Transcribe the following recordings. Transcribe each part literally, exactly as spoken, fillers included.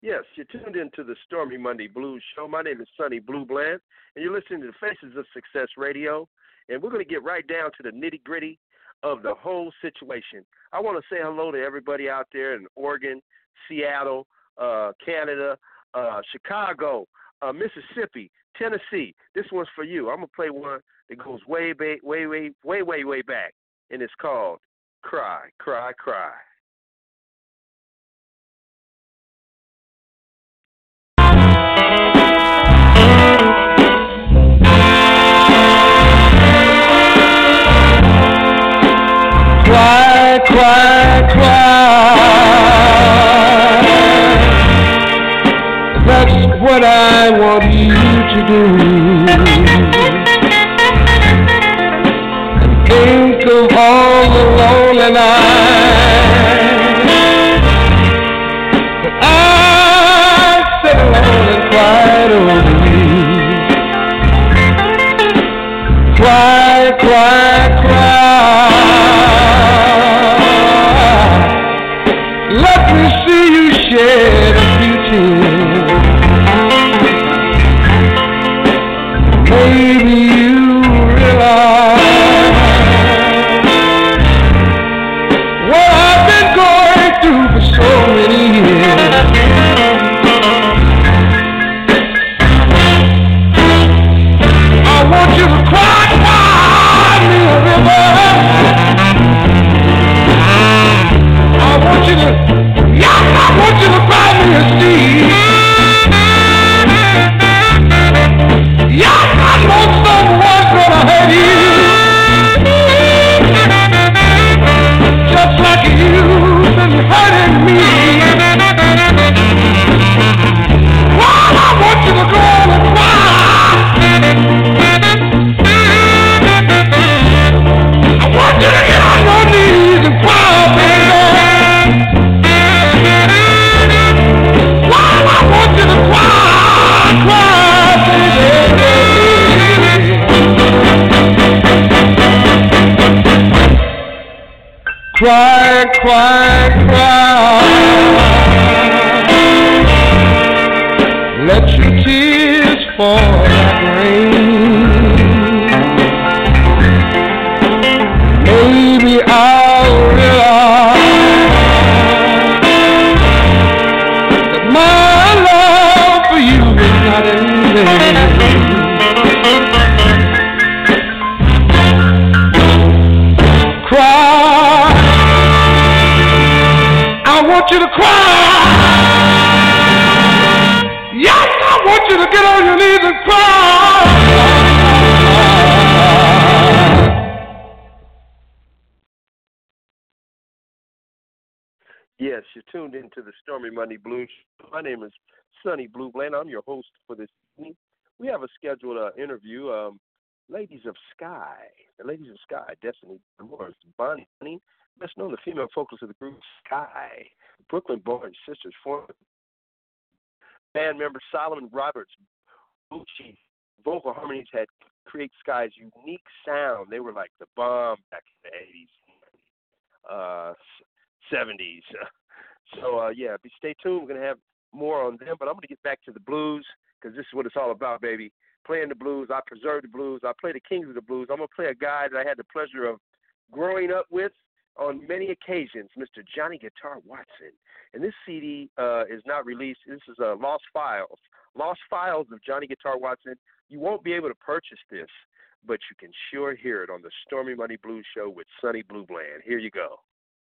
Yes, you're tuned into the Stormy Monday Blues Show. My name is Sonny Blue Bland, and you're listening to the Faces of Success Radio. And we're going to get right down to the nitty gritty of the whole situation. I want to say hello to everybody out there in Oregon, Seattle, uh, Canada, uh, Chicago, uh, Mississippi, Tennessee. This one's for you. I'm going to play one that goes way, way, way, way, way, way, way back, and it's called Cry, Cry, Cry. Cry, cry, cry. That's what I want you to do. And think of all the lonely nights that I sat alone and cried over you. Cry, cry, cry. Let me see you shed a few tears. Maybe you realize what I've been going through for so many years. I want you to cry, cry me a river. I want you to, yeah, I want you to cry me a sea. Yeah, I know someone's gonna hurt you, just like you've been hurting me. Well, I want you to go on and cry. I want you to get on your knees and cry, baby. Well, I want you to cry, cry, baby. Cry, cry, cry. Let your tears fall like rain. Maybe I'll realize that my love for you is not in vain. Cry, I want you to cry. Yes, I want you to get on your knees and cry. Yes, you're tuned into the Stormy Monday Blues Show. My name is Sonny Blue Bland. I'm your host for this evening. We have a scheduled uh, interview. Um, Ladies of Sky. The Ladies of Sky, Destiny Morris, Bonnie, best known the female vocalist of the group Sky. Brooklyn-born sisters formed band member Solomon Roberts, Bucci, vocal harmonies had create Sky's unique sound. They were like the bomb back in the eighties, uh, seventies. So, uh, yeah, be stay tuned. We're going to have more on them, but I'm going to get back to the blues because this is what it's all about, baby. Playing the blues. I preserve the blues. I play the kings of the blues. I'm going to play a guy that I had the pleasure of growing up with on many occasions, Mister Johnny Guitar Watson. And this C D uh, is not released. This is uh, Lost Files. Lost Files of Johnny Guitar Watson. You won't be able to purchase this, but you can sure hear it on the Stormy Monday Blues Show with Sonny Blue Bland. Here you go.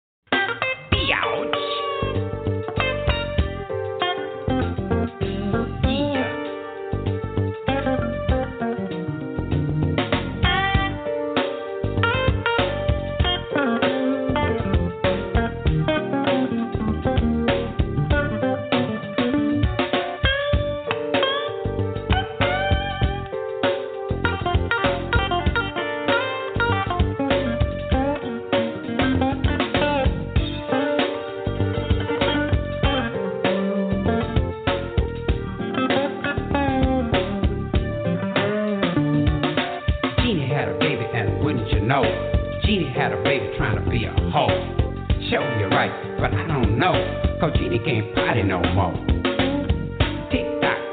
Ouch. Jeannie had a baby trying to be a hoe. Show you right, but I don't know, cause Jeannie can't party no more.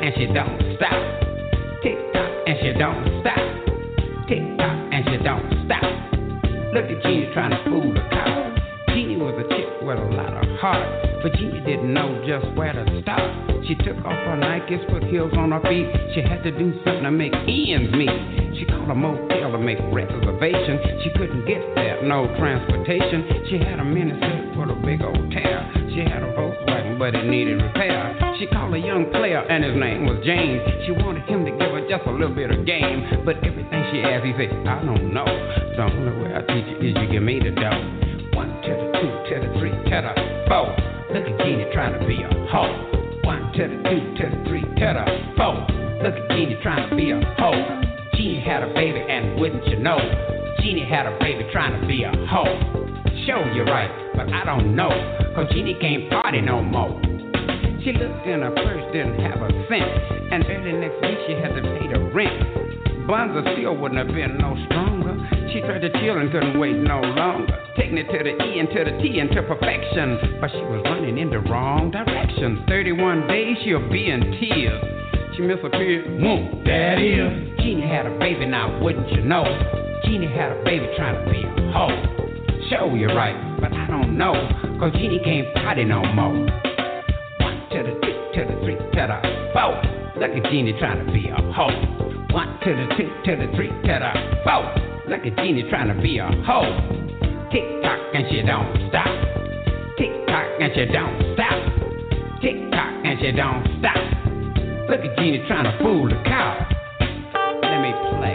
and she don't stop. Tick tock and she don't stop. Tick tock and she don't stop. Look at Jeannie trying to fool the cow. Jeannie was a chick with a lot of heart, but Jeannie didn't know just where to start. She took off her Nikes, put heels on her feet. She had to do something to make ends meet. She called a motel to make reservation. She couldn't get there, no transportation. She had a mini set with a big old tear. She had a Volkswagen, but it needed repair. She called a young player, and his name was James. She wanted him to give her just a little bit of game, but everything she asked, he said, I don't know. The only way I teach you is you give me the dough. One to the two to the three to the four. Look at Jeannie trying to be a hoe. One to the two to the three to the four. Look at Jeannie trying to be a hoe. Jeannie had a baby, and wouldn't you know, Jeannie had a baby trying to be a hoe. Show you right, but I don't know, cause Jeannie can't party no more. She looked in her purse, didn't have a cent, and early next week she had to pay the rent. Bonza still wouldn't have been no stronger. She tried to chill and couldn't wait no longer. Taking it to the E and to the T and to perfection, but she was running in the wrong direction. thirty-one days she'll be in tears. She missed a period, whoom, that is. Jeannie had a baby, now wouldn't you know, Jeannie had a baby trying to be a hoe. Show you right, but I don't know, cause Jeannie can't party no more. One to the two to the three to the four. Look at Jeannie trying to be a hoe. One to the two to the three to the four. Look at Jeannie trying to be a hoe. Tick tock and she don't stop. Tick tock and she don't stop. Tick tock and she don't stop. Look at Jeannie trying to fool the cow. Let me play.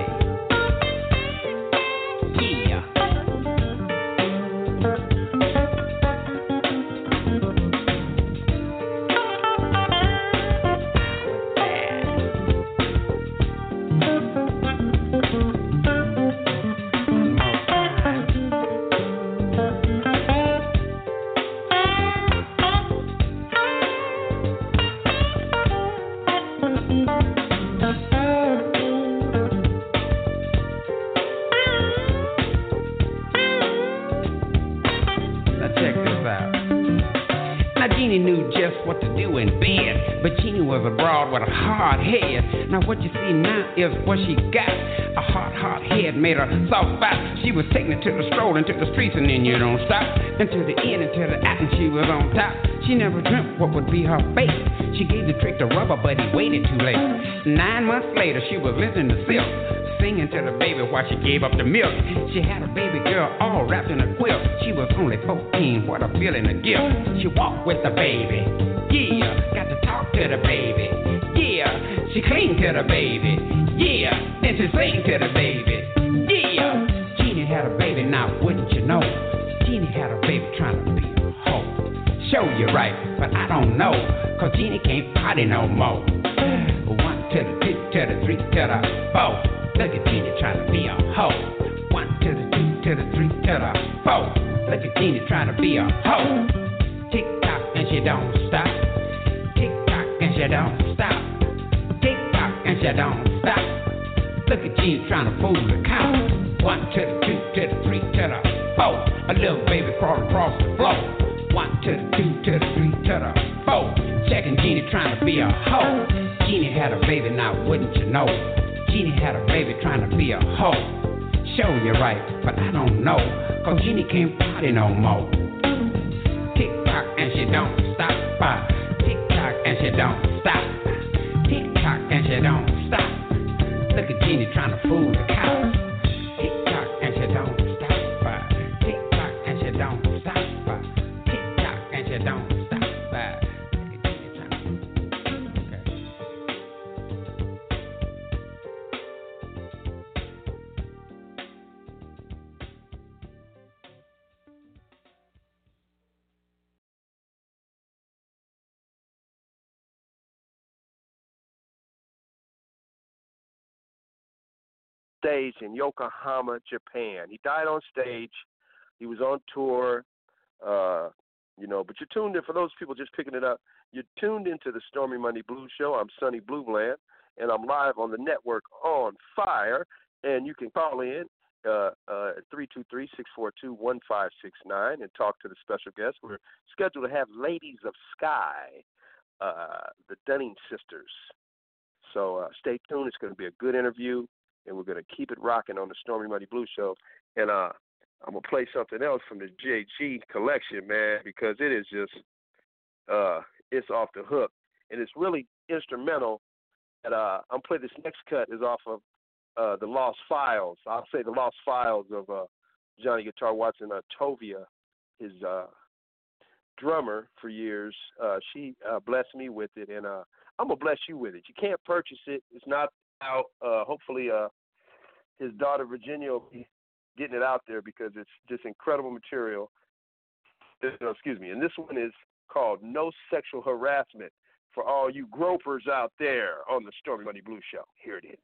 Yeah. Now what you see now is what she got. A hot, hot head made her soft fat. She was taking it to the stroll into the streets, and then you don't stop. Into the end, into the out, and she was on top. She never dreamt what would be her fate. She gave the trick to Rubber, but he waited too late. Nine months later, she was listening to Silk, singing to the baby while she gave up the milk. She had a baby girl all wrapped in a quilt. She was only fourteen, what a feeling a gift. She walked with the baby, yeah, got to talk to the baby, yeah. She cling to the baby, yeah, then she sing to the baby, yeah. Jeannie had a baby, now wouldn't you know, Jeannie had a baby trying to be a hoe. Show you right, but I don't know, cause Jeannie can't party no more. One to the two to the three to the four. Look at Jeannie trying to be a hoe. One to the two to the three to the four. Look at Jeannie trying to be a hoe. Tick tock and she don't stop. Tick tock and she don't stop. Tick tock and she don't stop. Look at Jeannie trying to fool the cow. One to the two to the three to the four. A little baby crawling across the floor. One to the two to the three to the four. Checking Jeannie trying to be a hoe. Jeannie had a baby, now wouldn't you know, Jeannie had a baby trying to be a hoe. Show you right, but I don't know, cause Jeannie can't party no more. Tick tock and she don't stop. Uh, tick tock and she don't stop. Tick tock and she don't stop. Look at Jeannie trying to fool the cow. Tick tock and she don't stop. Uh, tick tock and she don't stop. Uh, tick tock and she don't stop. Uh, look at Jeannie trying to fool. Okay. Stage in Yokohama, Japan. He died on stage. He was on tour, uh, you know. But you're tuned in, for those people just picking it up, you're tuned into the Stormy Monday Blues Show. I'm Sonny Bluebland, and I'm live on the network On Fire. And you can call in uh, uh, at three two three, six four two, one five six nine and talk to the special guest. We're scheduled to have Ladies of Sky, uh, the Dunning sisters, So uh, stay tuned. It's going to be a good interview, and we're going to keep it rocking on the Stormy Money Blues Show. And uh, I'm going to play something else from the J G collection, man, because it is just, uh, it's off the hook. And it's really instrumental. And uh, I'm playing this next cut is off of uh, the Lost Files. I'll say the Lost Files of uh, Johnny Guitar Watson. Uh, Tovia, his uh, drummer for years, uh, she uh, blessed me with it, and uh, I'm going to bless you with it. You can't purchase it. It's not out. Uh, hopefully uh, his daughter Virginia will be getting it out there because it's just incredible material. No, excuse me. And this one is called No Sexual Harassment for all you gropers out there on the Stormy Money Blues Show. Here it is.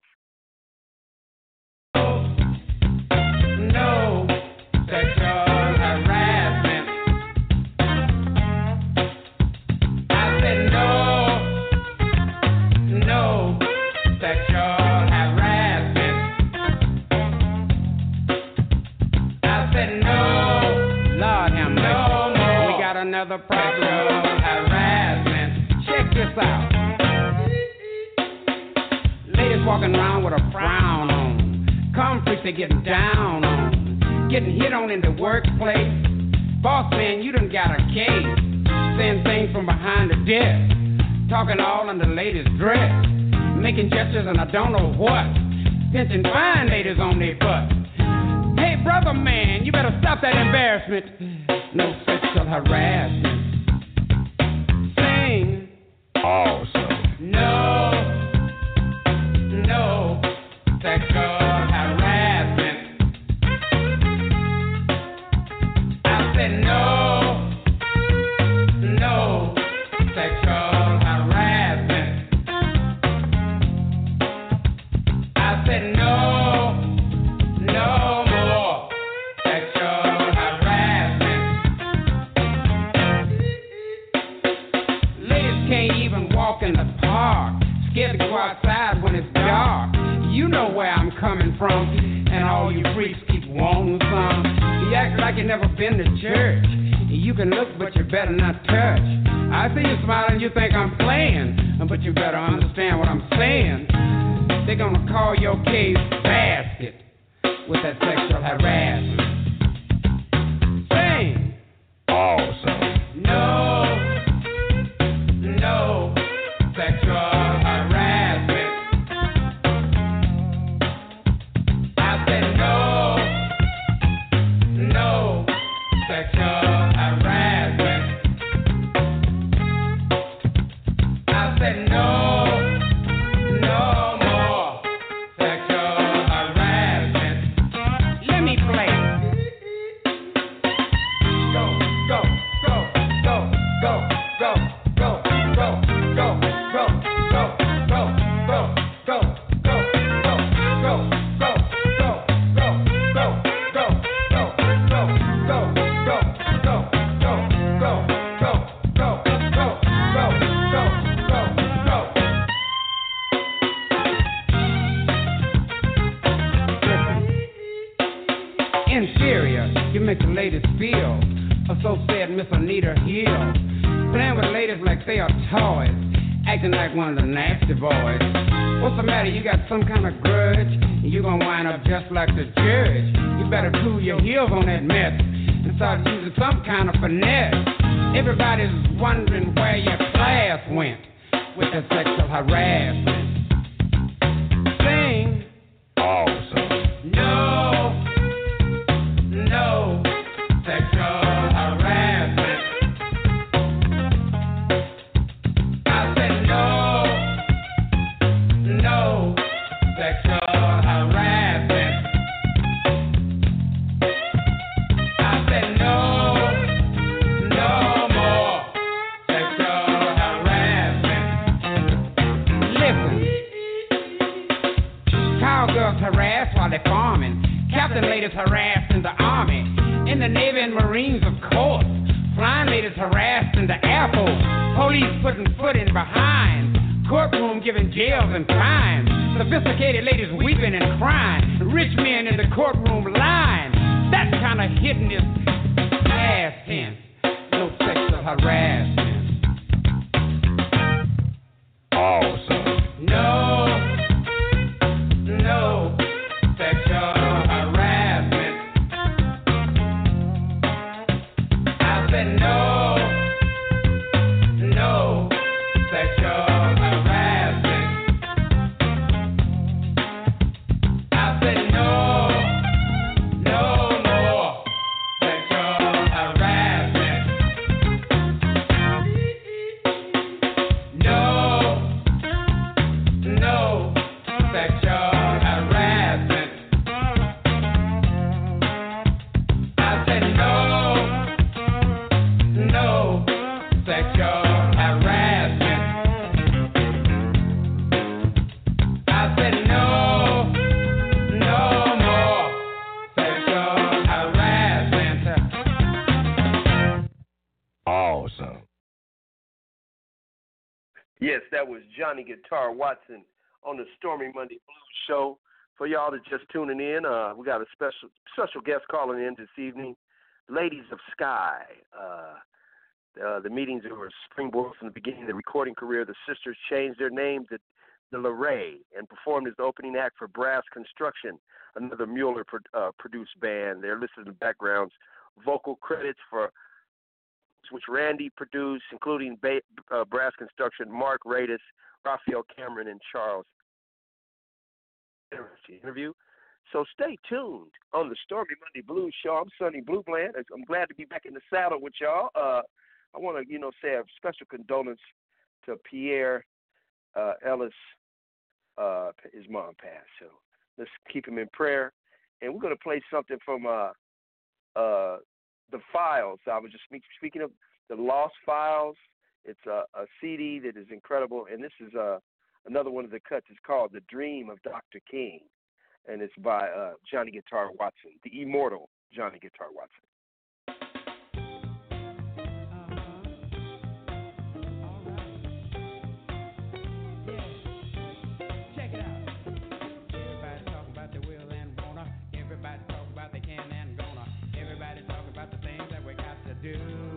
No sexual harassment. I said no, no sexual harassment. I said no, Lord have mercy. No, no. We got another problem. Harassment. Check this out. Ladies walking around with a frown on. Come freaks they getting down on. Getting hit on in the workplace. Boss man, you done got a case. Saying things from behind the desk. Talking all in the latest dress. Making gestures and I don't know what. Pinching fine ladies on their butt. Hey brother man, you better stop that embarrassment. No sexual harassment. Sing. Awesome. No, no sexual harassment. I said no, no sexual harassment. I said no, no more sexual harassment. Ladies can't even walk in the park. Scared to go outside when it's dark. You know where I'm coming from, and all you freaks keep wanting some. You act like you never been to church. You can look, but you better not touch. I see you smiling, you think I'm playing, but you better understand what I'm saying. They're gonna call your case basket with that sexual harassment. Sing. Awesome. No, no sexual harassment. I said no, no sexual harassment. I said no, no more sexual harassment. Let me play. Go, go, go, go, go, go, go, go, go, go, go, go, go, go, go, go, go, Inferior, you make the ladies feel. Or so said Miss Anita Hill. Playing with ladies like they are toys. Acting like one of the nasty boys. What's the matter? You got some kind of grudge? You gonna wind up just like the judge. You better cool your heels on that mess and start using some kind of finesse. Everybody's wondering where your class went with the sexual harassment. Sing. Awesome. No, no sexual harassment. I said no, no sexual harassment. I said no, no more sexual harassment. Listen, cowgirls harassed while they're farming. Captain ladies harassed in the army, in the Navy and Marines, of course. Flying ladies harassed in the Air Force. Police putting foot in behind. Courtroom giving jails and fines. Sophisticated ladies weeping and crying. Rich men in the courtroom line. That kind of hitting is past tense. No sexual harassment. Awesome. No. Yes, that was Johnny Guitar Watson on the Stormy Monday Blues Show. For y'all that just tuning in, uh, we got a special special guest calling in this evening, Ladies of Sky. Uh, uh, the meetings were springboard from the beginning of the recording career. The sisters changed their name to the LeRae and performed as the opening act for Brass Construction, another Mueller pro- uh, produced band. They're listed in the backgrounds. Vocal credits for which Randy produced, including ba- uh, Brass Construction, Mark Radis, Raphael Cameron, and Charles. Interview. So stay tuned on the Stormy Monday Blues Show. I'm Sonny Blue Bland. I'm glad to be back in the saddle with y'all. Uh, I want to, you know, say a special condolence to Pierre uh, Ellis. Uh, his mom passed, so let's keep him in prayer. And we're going to play something from uh, uh, The Files. I was just speak, speaking of the Lost Files. It's a, a C D that is incredible, and this is uh, another one of the cuts. It's called The Dream of Doctor King, and it's by uh, Johnny Guitar Watson, the immortal Johnny Guitar Watson. Do.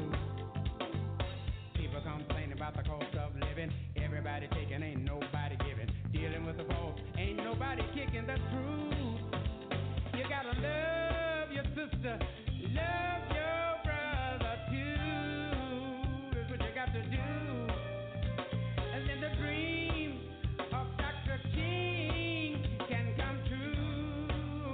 People complaining about the cost of living. Everybody taking, ain't nobody giving. Dealing with the boss, ain't nobody kicking. That's true. You gotta love your sister, love your brother too. That's what you got to do. And then the dream of Doctor King can come true.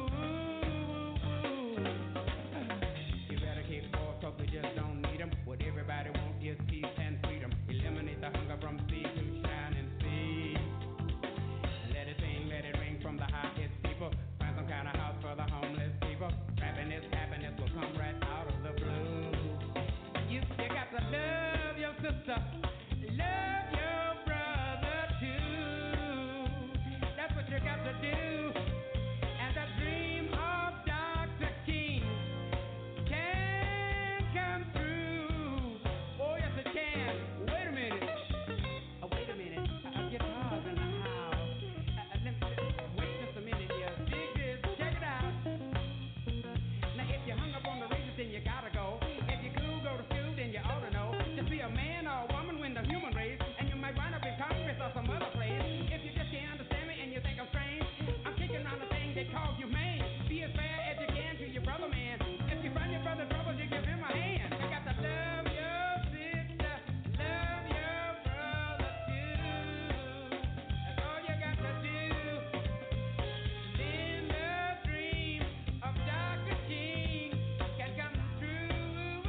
You better keep forth, cause we just don't need them. What everybody wants is peace and freedom. Eliminate the hunger from sea to shining sea. Let it sing, let it ring from the highest people. Find some kind of house for the homeless people. Happiness, happiness will come right out of the blue. You, you got to love your sister, love your brother too. That's what you got to do. And the dream of Doctor King can come true. Oh, yes, it can. Wait a minute. Oh, wait a minute. I'll get hard in the house. Uh, let me, wait just a minute here. Dig this. Check it out. Now, if you're hung up on the races, then you gotta go. If you cool, go to school, then you ought to know. Just be a man or a woman when the human race, and you might wind up in Congress or some other place. If you just can't understand me and you think I'm strange, I'm kicking around the thing they call humane. Be as fair as you can to your brother, man. If you find your brother trouble, you give him a hand. You got to love your sister, love your brother too. That's all you got to do. Then the dream of Doctor King can come true.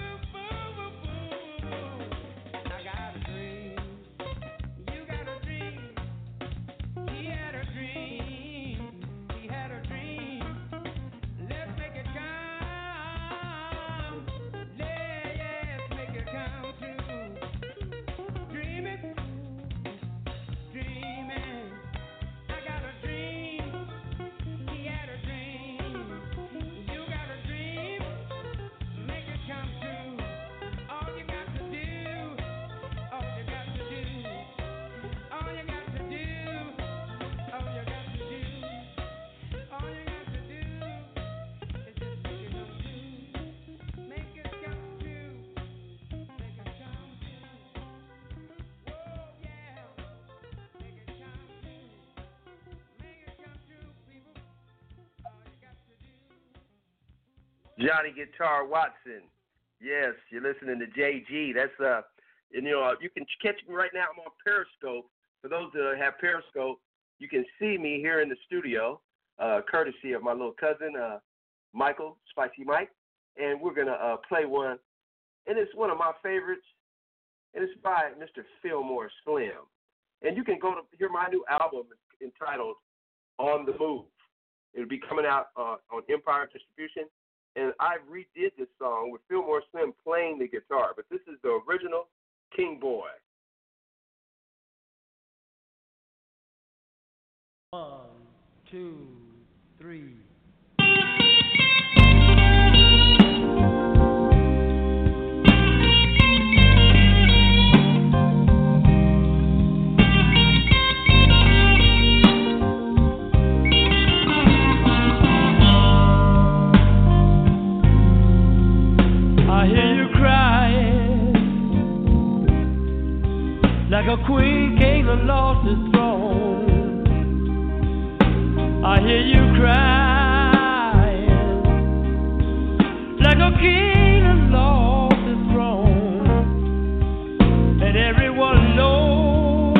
I got a dream. You got a dream. He had a dream. He had a dream. Let's make it come. Yeah, yes, make it come true. Dreaming, dreaming. I got a dream. He had a dream. You got a dream. Make it come true. All you got to do. All you got to do. All you got to do. All you got to do. All you got to do is just make it come true. Make it come true. Make it come true. Whoa, yeah. Make it come true. Make it come true, people. All you got to do. Johnny Guitar Watson. Yes, you're listening to J G. That's uh, And, you know, uh, you can catch me right now. I'm on Periscope. For those that have Periscope, you can see me here in the studio, uh, courtesy of my little cousin, uh, Michael, Spicy Mike. And we're going to uh, play one. And it's one of my favorites. And it's by Mister Fillmore Slim. And you can go to hear my new album entitled On the Move. It'll be coming out uh, on Empire Distribution. And I redid this song with Fillmore Slim playing the guitar. But this is the original King Boy. One, two, three. I hear you crying like a queen king that lost his throne. I hear you crying like a king that lost his throne. And everyone knows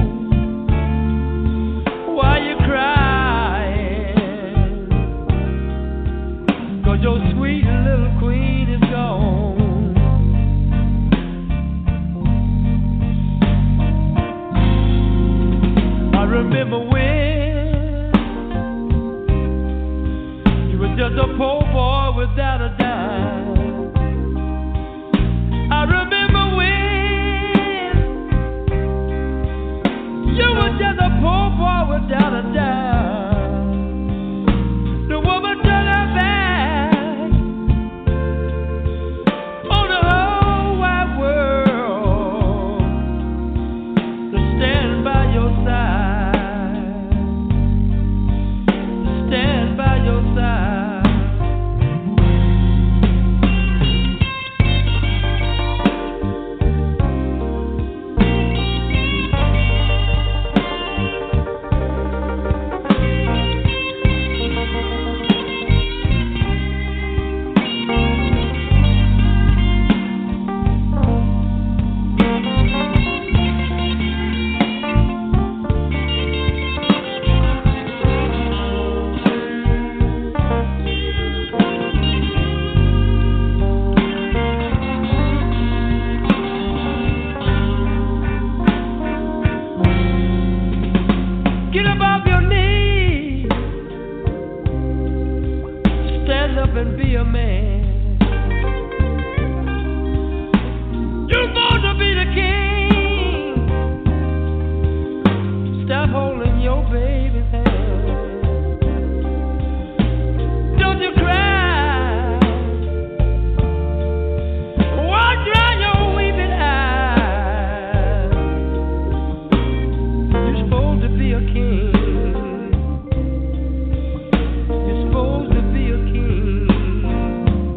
why you're crying, 'cause your sweet little queen is gone. I remember when just a poor boy without a dime. I remember when you were just a poor boy without a dime. The woman turned her back on the whole wide world to stand by your side, stand by your side. And be a man. You're born to be the king. Stop holding your baby's hand. Don't you cry. Why dry your weeping eyes? You're supposed to be a king. You're supposed to be a king.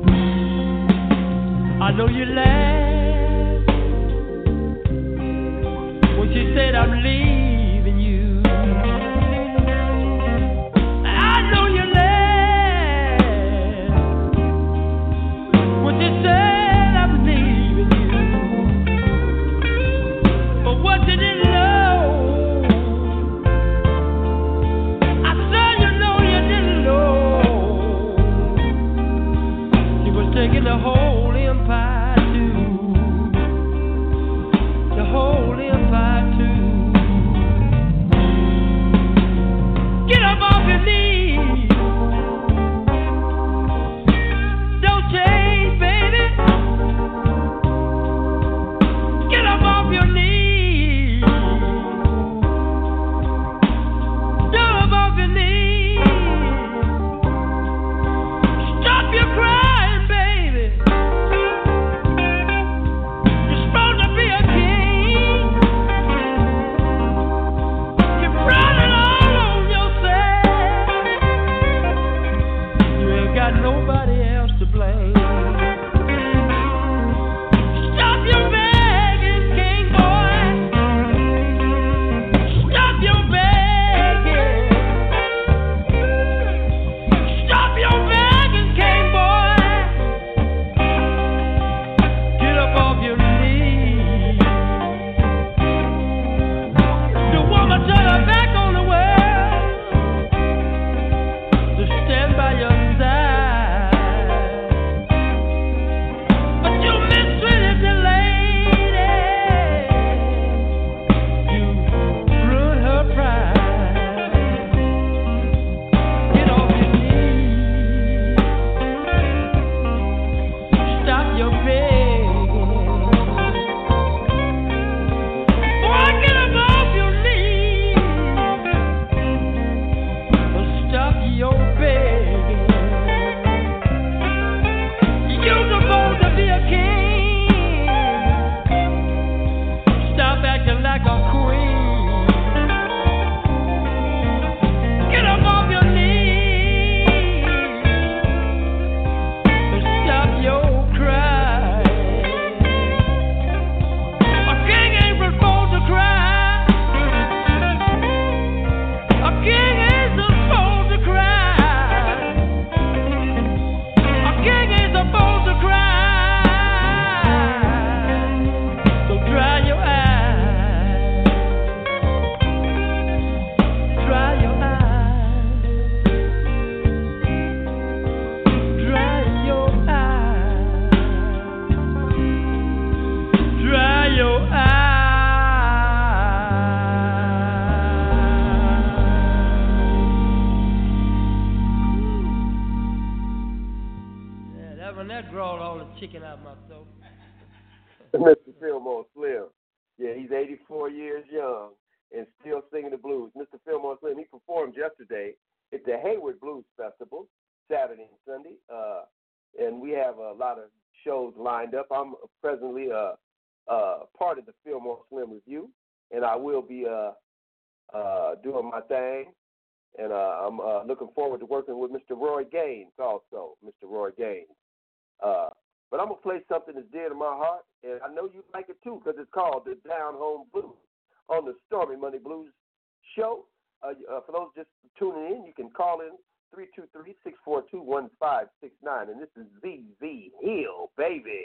that drawed all the chicken out of my throat. Mister Fillmore Slim. Yeah, he's eighty-four years young and still singing the blues. Mister Fillmore Slim, he performed yesterday at the Hayward Blues Festival, Saturday and Sunday. Uh, and we have a lot of shows lined up. I'm presently uh, uh, part of the Fillmore Slim Review, and I will be uh, uh, doing my thing. And uh, I'm uh, looking forward to working with Mister Roy Gaines also, Mister Roy Gaines. Uh, but I'm going to play something that's dear to my heart, and I know you like it too because it's called the Down Home Blues on the Stormy Monday Blues Show. Uh, uh, for those just tuning in, you can call in three two three, six four two, one five six nine, and this is Z Z Hill, baby.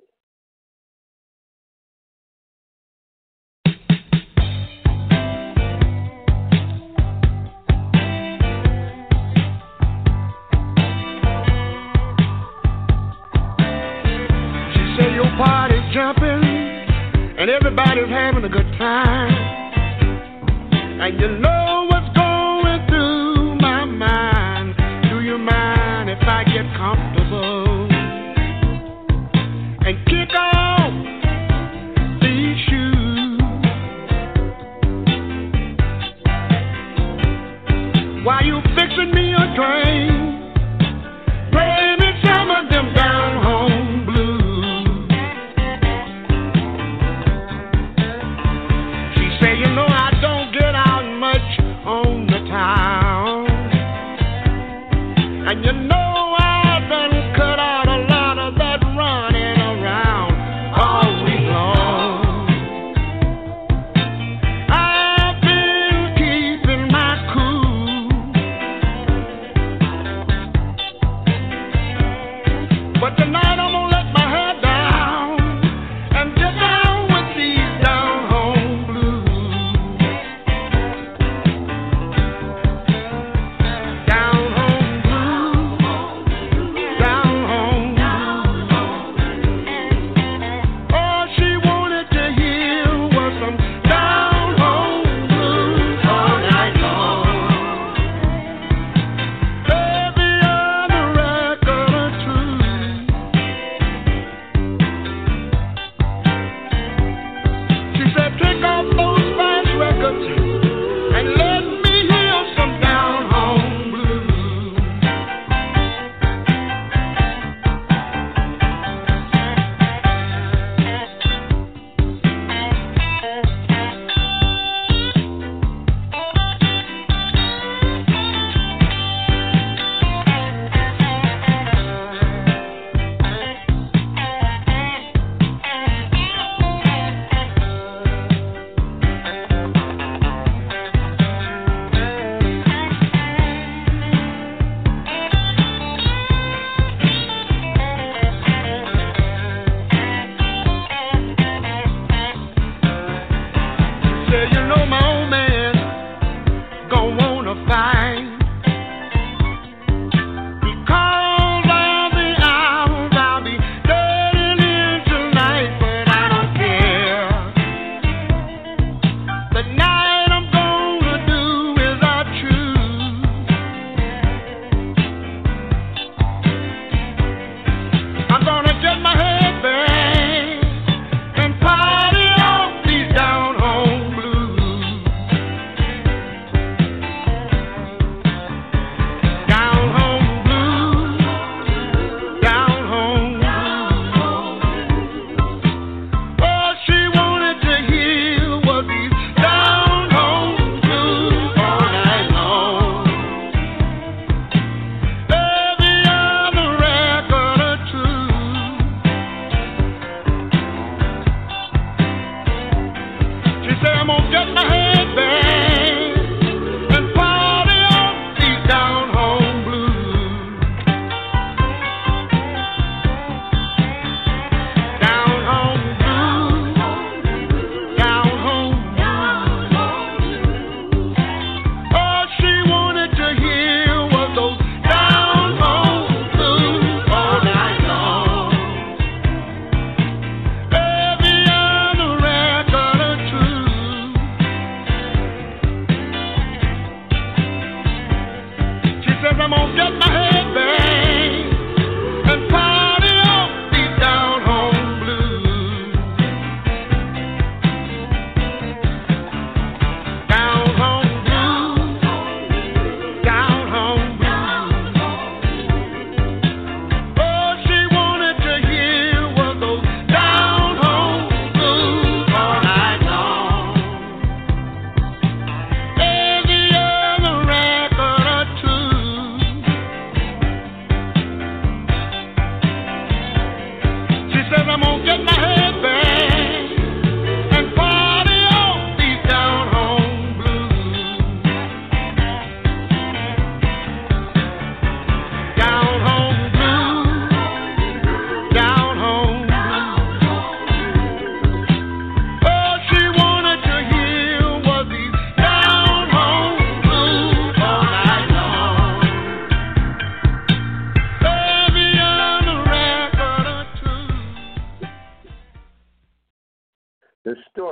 Party's jumping and everybody's having a good time, and you know what's going through my mind. Do you mind if I get comfortable and kick off these shoes while you fixing me a drink? Play me some of them down home. You know I don't get out much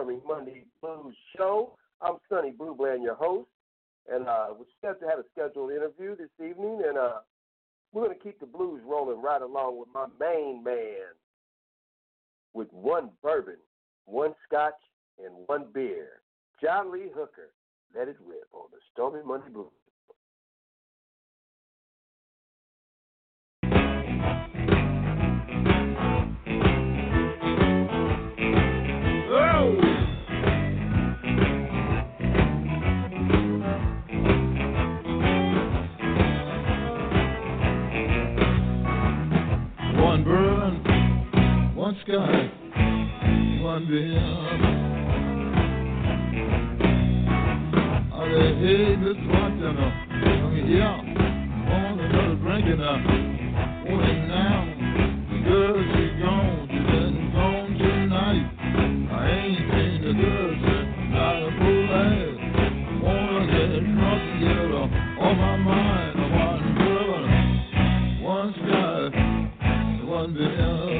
Stormy Monday Blues Show. I'm Sonny Blue Bland, your host, and uh, we're scheduled to have a scheduled interview this evening, and uh, we're going to keep the blues rolling right along with my main man with one bourbon, one scotch, and one beer. John Lee Hooker, let it rip on the Stormy Monday Blues. One burn, one sky, one beer. Oh, they hate this one, you know. I mean, yeah, on another drink and uh, on it now. The girl, she gone, she been gone tonight. I ain't seen the girl since not a full ass. Wanna get drunk and get her on my mind. One burn, one sky, one beer.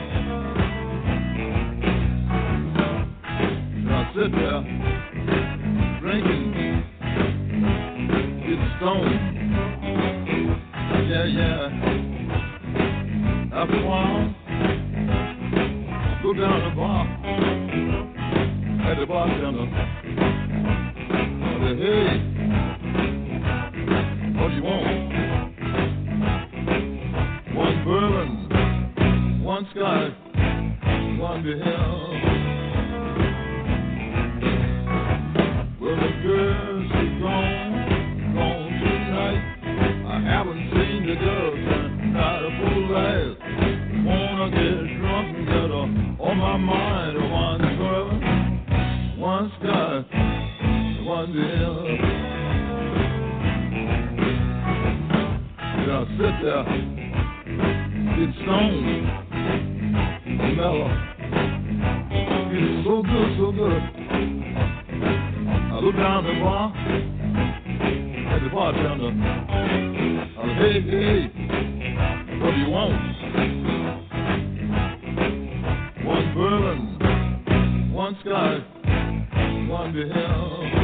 Now sit there, drinking, get stoned. Yeah, yeah. After a while, go down to the bar, at the bartender. I say, hey, what do you want? One bourbon, one scotch, one beer. Well, the girl, she's gone, gone tonight. I haven't seen the girl since not a full last. Wanna get drunk and get her on my mind. One bourbon, one scotch, one beer. And I'll sit there, get stoned, mellow. It's so good, so good. I look down the bar at the bartender. I say, hey, hey, what do you want? One bourbon, one scotch, one beer.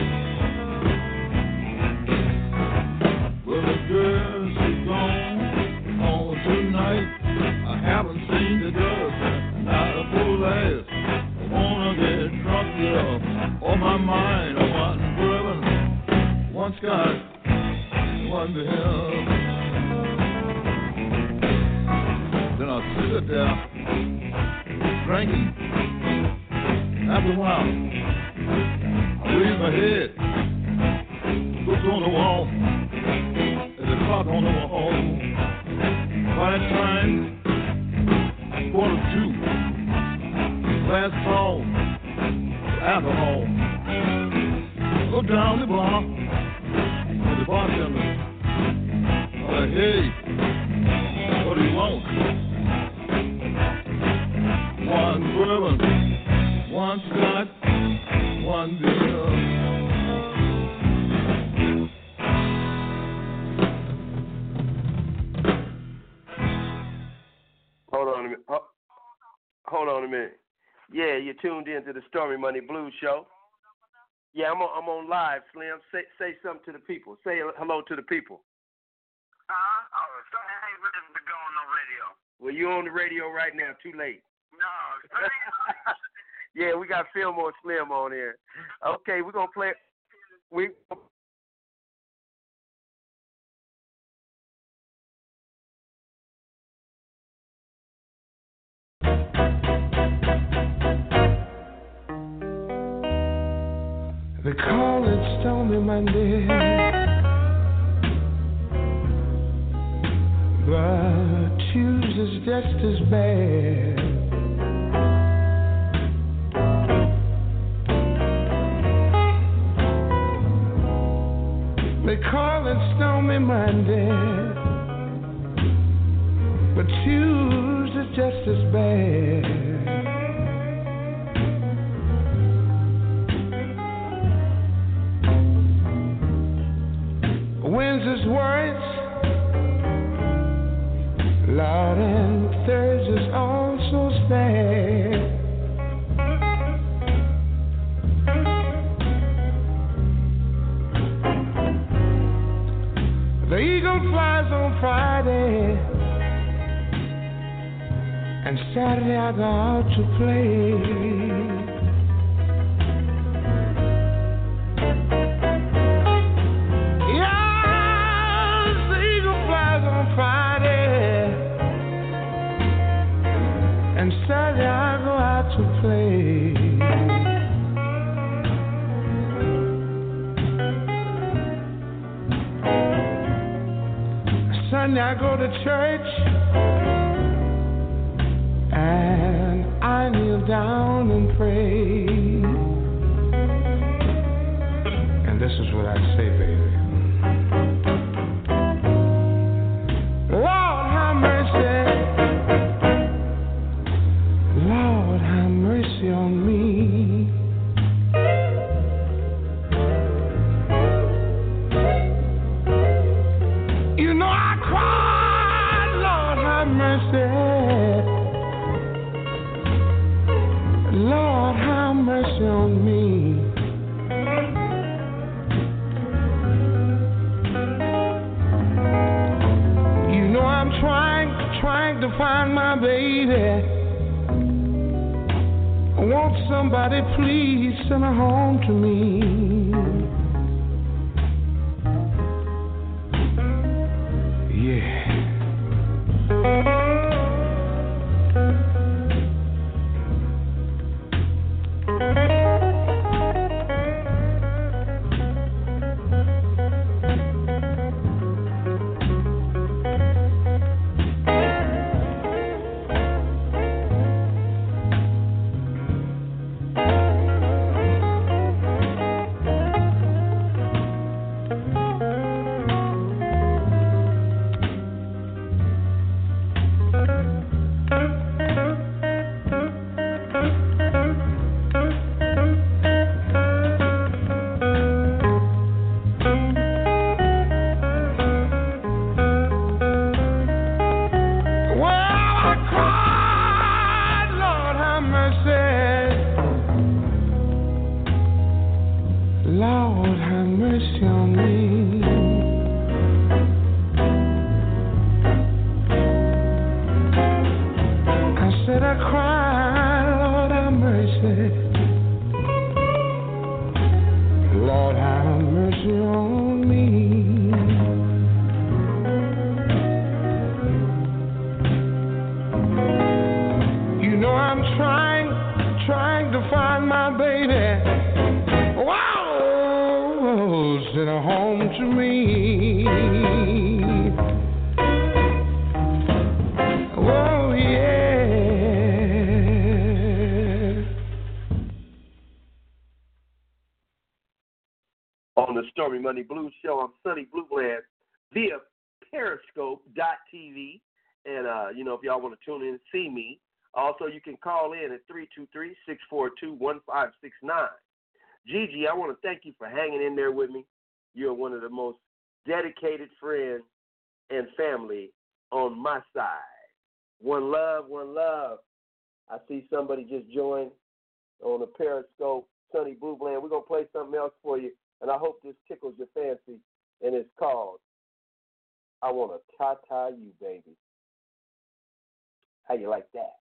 Well, the girl, she's gone, gone tonight. I haven't seen the girl since not a full ass. I wanna get drunk, girl, on my mind. One bourbon, one scotch, one beer. Then I'll sit there, drinking. After a while, I raise my head, look on the wall, there's a clock on the wall. By that time, quarter to two, last call, alcohol. Go down the bar, with the bartender. I say, hey, what do you want? One bourbon, one scotch, one beer. Hold on a minute. Ho- Hold on a minute. Yeah, you're tuned in to the Stormy Monday Blues Show. Yeah, I'm on, I'm on live, Slim. Say say something to the people. Say hello to the people. Uh-huh. Oh, so I ain't ready to go on no radio. Well, you're on the radio right now. Too late. No. Yeah, we got Fillmore Slim on here. Okay, we're going to play. We. They call it Stormy Monday, but Tuesday's just as bad. They call it Stormy Monday, but Tuesday's just as bad. Wednesday's worse, Lord, and Thursday's also sad. eagle flies on Friday, and Saturday I go out to play. Yes, the eagle flies on Friday, and Saturday I go out to play. Sunday I go to church, and I kneel down and pray. And this is what I say, baby. Lord, have mercy. Lord, have mercy on me. You know I cried, Lord, have mercy. Lord, have mercy on me. You know I'm trying, trying to find my baby. Won't somebody please send her home to me? Yeah. Lord, have mercy on me. I said I cried, Lord, have mercy. Lord, have mercy on me. You know I'm trying, trying to find my baby. Send her home to me. Oh, yeah. On the Stormy Monday Blues Show, I'm Sonny Bluebland via Periscope dot T V. And, uh, you know, if y'all want to tune in and see me, also you can call in at three two three, six four two, one five six nine. Gigi, I want to thank you for hanging in there with me. You're one of the most dedicated friends and family on my side. One love, one love. I see somebody just joined on the Periscope, Sonny Bluebland. We're going to play something else for you, and I hope this tickles your fancy, and it's called I Want to Ta-Ta You, Baby. How you like that?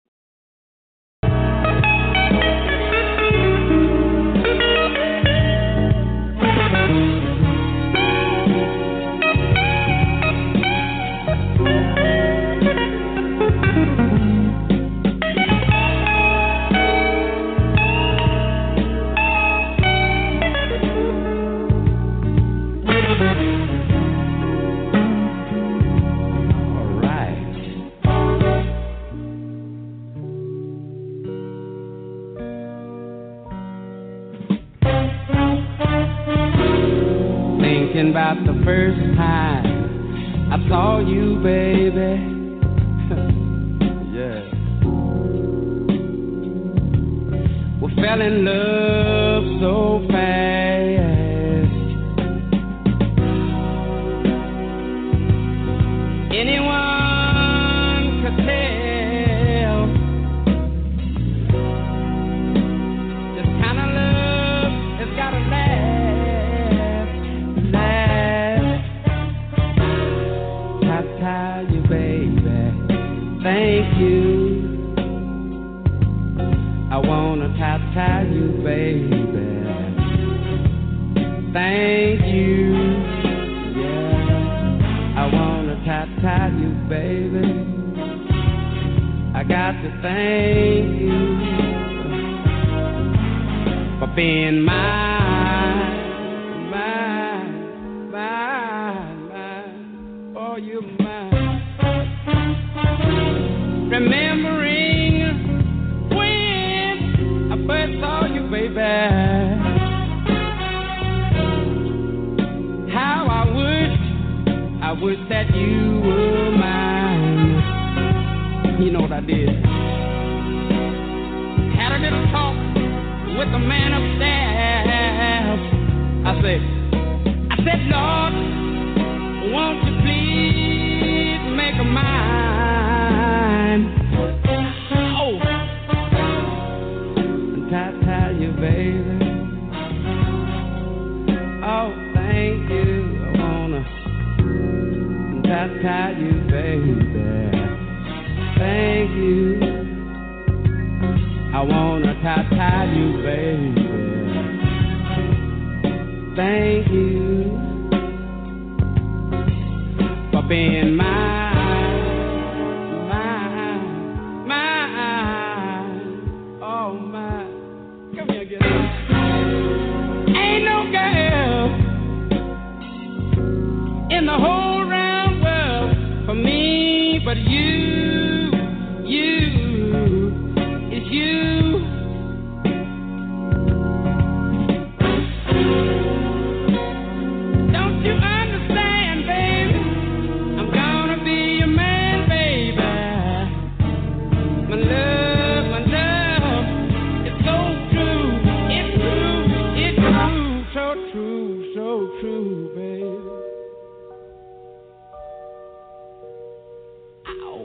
About the first time I saw you, baby. Yeah. We fell in love so fast. Anyone could tell this kind of love has got to last. thank you. Yeah, I wanna tie you, baby. I got to thank you for being mine, mine, mine, mine. Oh, you're mine. Remembering when I first saw you, baby. How I wish, I wish that you were mine. You know what I did? Had a little talk with the man upstairs. I said, I said, Lord, won't you please make a mine? Oh, tie, tie you, baby. Oh, thank you. I wanna tie, tie you, baby. Thank you. I wanna tie, tie you, baby. Thank you for being mine, mine, mine. Oh, mine. Come here, get up. Ain't no girl in the whole round world for me but you. You, it's you. Don't you understand, baby? I'm gonna be your man, baby. My love, my love, it's so true, it's true, it's true, so true, so true, baby. Ow.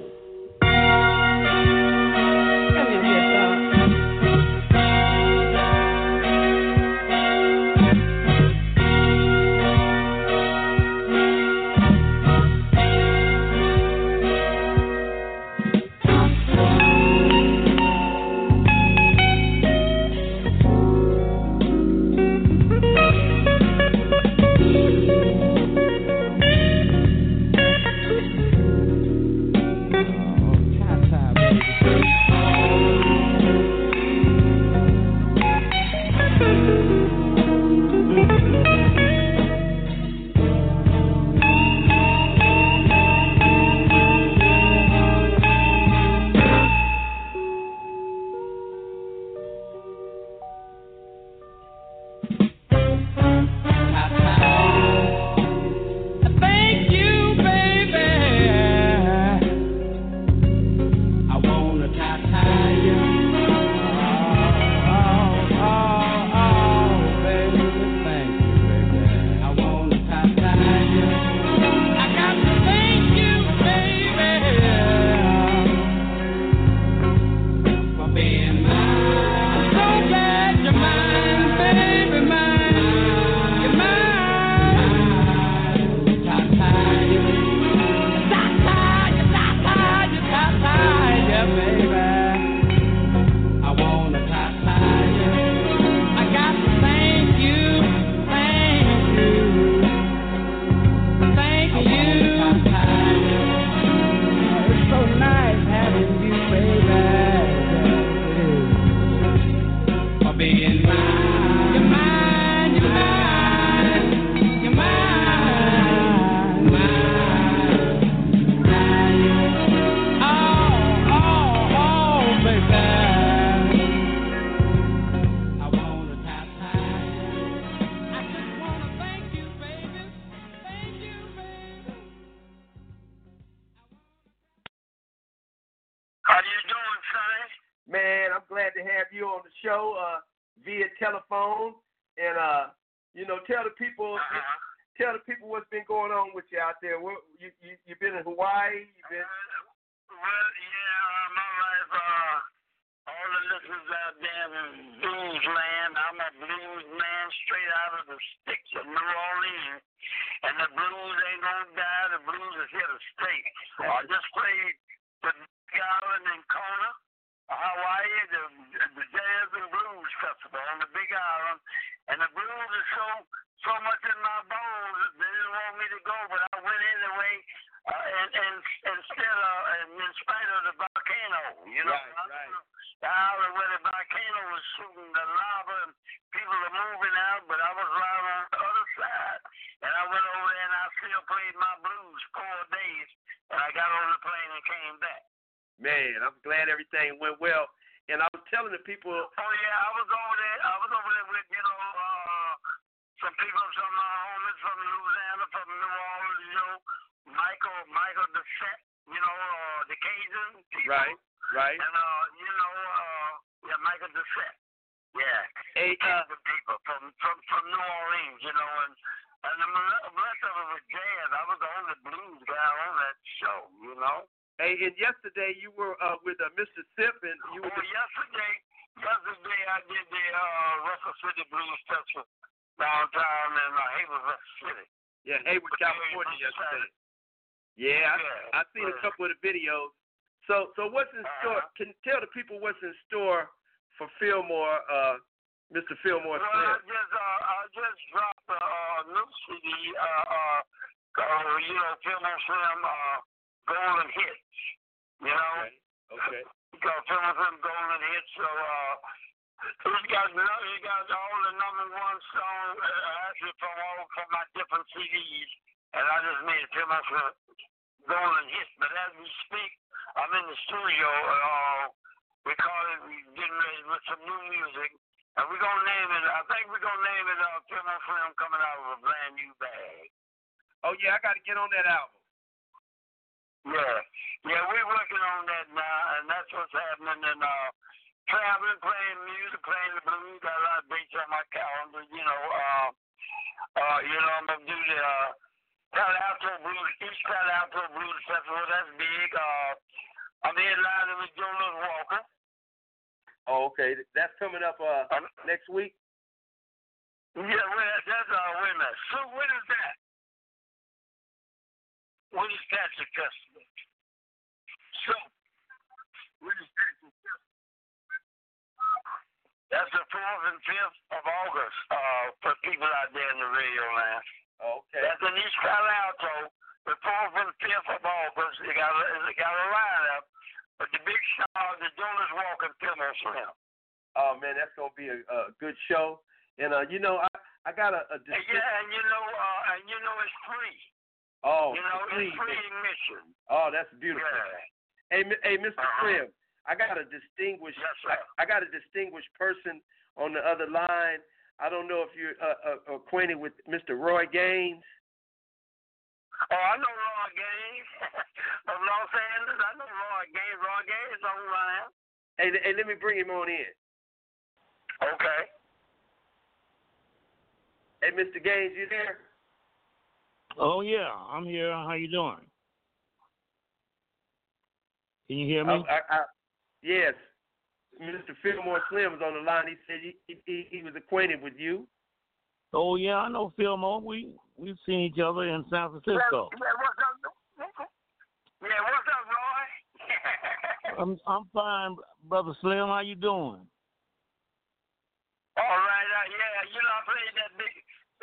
Man, I'm glad to have you on the show uh, via telephone, and uh, you know, tell the people, uh-huh. tell the people what's been going on with you out there. What, you you you've been in Hawaii? You've been. Uh, well, yeah, my life. Uh, all the listeners out there in blues land. I'm a blues man, straight out of the sticks of New Orleans, and the blues ain't gonna die. The blues is here to stay. I just played the Big Island in Kona, Hawaii, the, the Jazz and Blues Festival on the Big Island, and the blues is so so much know, right, right. The island where the volcano was shooting the lava and people are moving out, but I was right on the other side. And I went over there and I still played my blues four days. And I got on the plane and came back. Man, I'm glad everything went well. And I was telling the people. Oh yeah, I was over there. I was over there with you know uh, some people, some uh, homies from Louisiana, from New Orleans. You know, Michael, Michael Dessette. You know, uh, the Cajun people. Right, right. And uh, you know, uh, yeah, Michael Dessette. Yeah. Hey, uh, the people from from from New Orleans. You know, and and the rest of it was jazz. I was the only blues guy on that show. You know. Hey, and yesterday you were uh, with uh, Mister Sip, and you were. Oh, yesterday, yesterday I did the uh, Russell City Blues Festival downtown in uh, Hayward, Russell City. Yeah, Hayward, California yesterday. Yeah, I, I seen a couple of the videos. So, so what's in store? Uh-huh. Can you tell the people what's in store for Fillmore, uh, Mister Fillmore Well, Slim? I just, uh, I just dropped a uh, new C D. Uh, uh, uh, you know, Fillmore Slim. Uh, Golden Hits, you know. Okay. Okay. Because some of them golden hits, so uh, he got he got all the number one songs uh, actually from all from my different C Ds, and I just made it much of golden hits. But as we speak, I'm in the studio, uh, recording, getting ready with some new music, and we're gonna name it. I think we're gonna name it uh, Fillmore Slim coming out of a brand new bag. Oh yeah, I got to get on that album. Yeah, yeah, we're working on that now, and that's what's happening. And uh, traveling, playing music, playing the blues. Got a lot of dates on my calendar. You know, uh, uh, you know, I'm gonna do the uh, Palo Alto Blues, East Palo Alto Blues Festival. That's big. Uh, I'm headlining with Joe Louis Walker. Oh, okay. That's coming up uh um, next week. Yeah, well, that's uh, wait a minute. So when is that? When is that the festival? So, when is that the festival? That's the fourth and fifth of August uh, for people out there in the radio land. Okay. That's in East Palo Alto. The fourth and fifth of August, they got a, they got a lineup. But the big star, the Jonas Walker Fillmore Slim. Oh man, that's gonna be a, a good show. And uh, you know, I I got a, a and yeah, and you know, uh, and you know, it's free. Oh, you know, free. it's free admission. Oh, that's beautiful. Yeah. Hey, hey, Mister Uh-huh. Slim, I got a distinguished, Yes, sir. I, I got a distinguished person on the other line. I don't know if you're uh, uh, acquainted with Mister Roy Gaines. Oh, I know Roy Gaines of Los Angeles. I know Roy Gaines. Roy Gaines on the line. Hey, hey, let me bring him on in. Okay. Hey, Mister Gaines, you there? Oh yeah, I'm here. How you doing? Can you hear me? I, I, I, yes, Mister Fillmore Slim was on the line. He said he, he he was acquainted with you. Oh yeah, I know Fillmore. We we've seen each other in San Francisco. Yeah, yeah, what's up? Yeah, what's up, Roy? I'm I'm fine, brother Slim. How you doing? All right, uh, yeah, you know I played that big.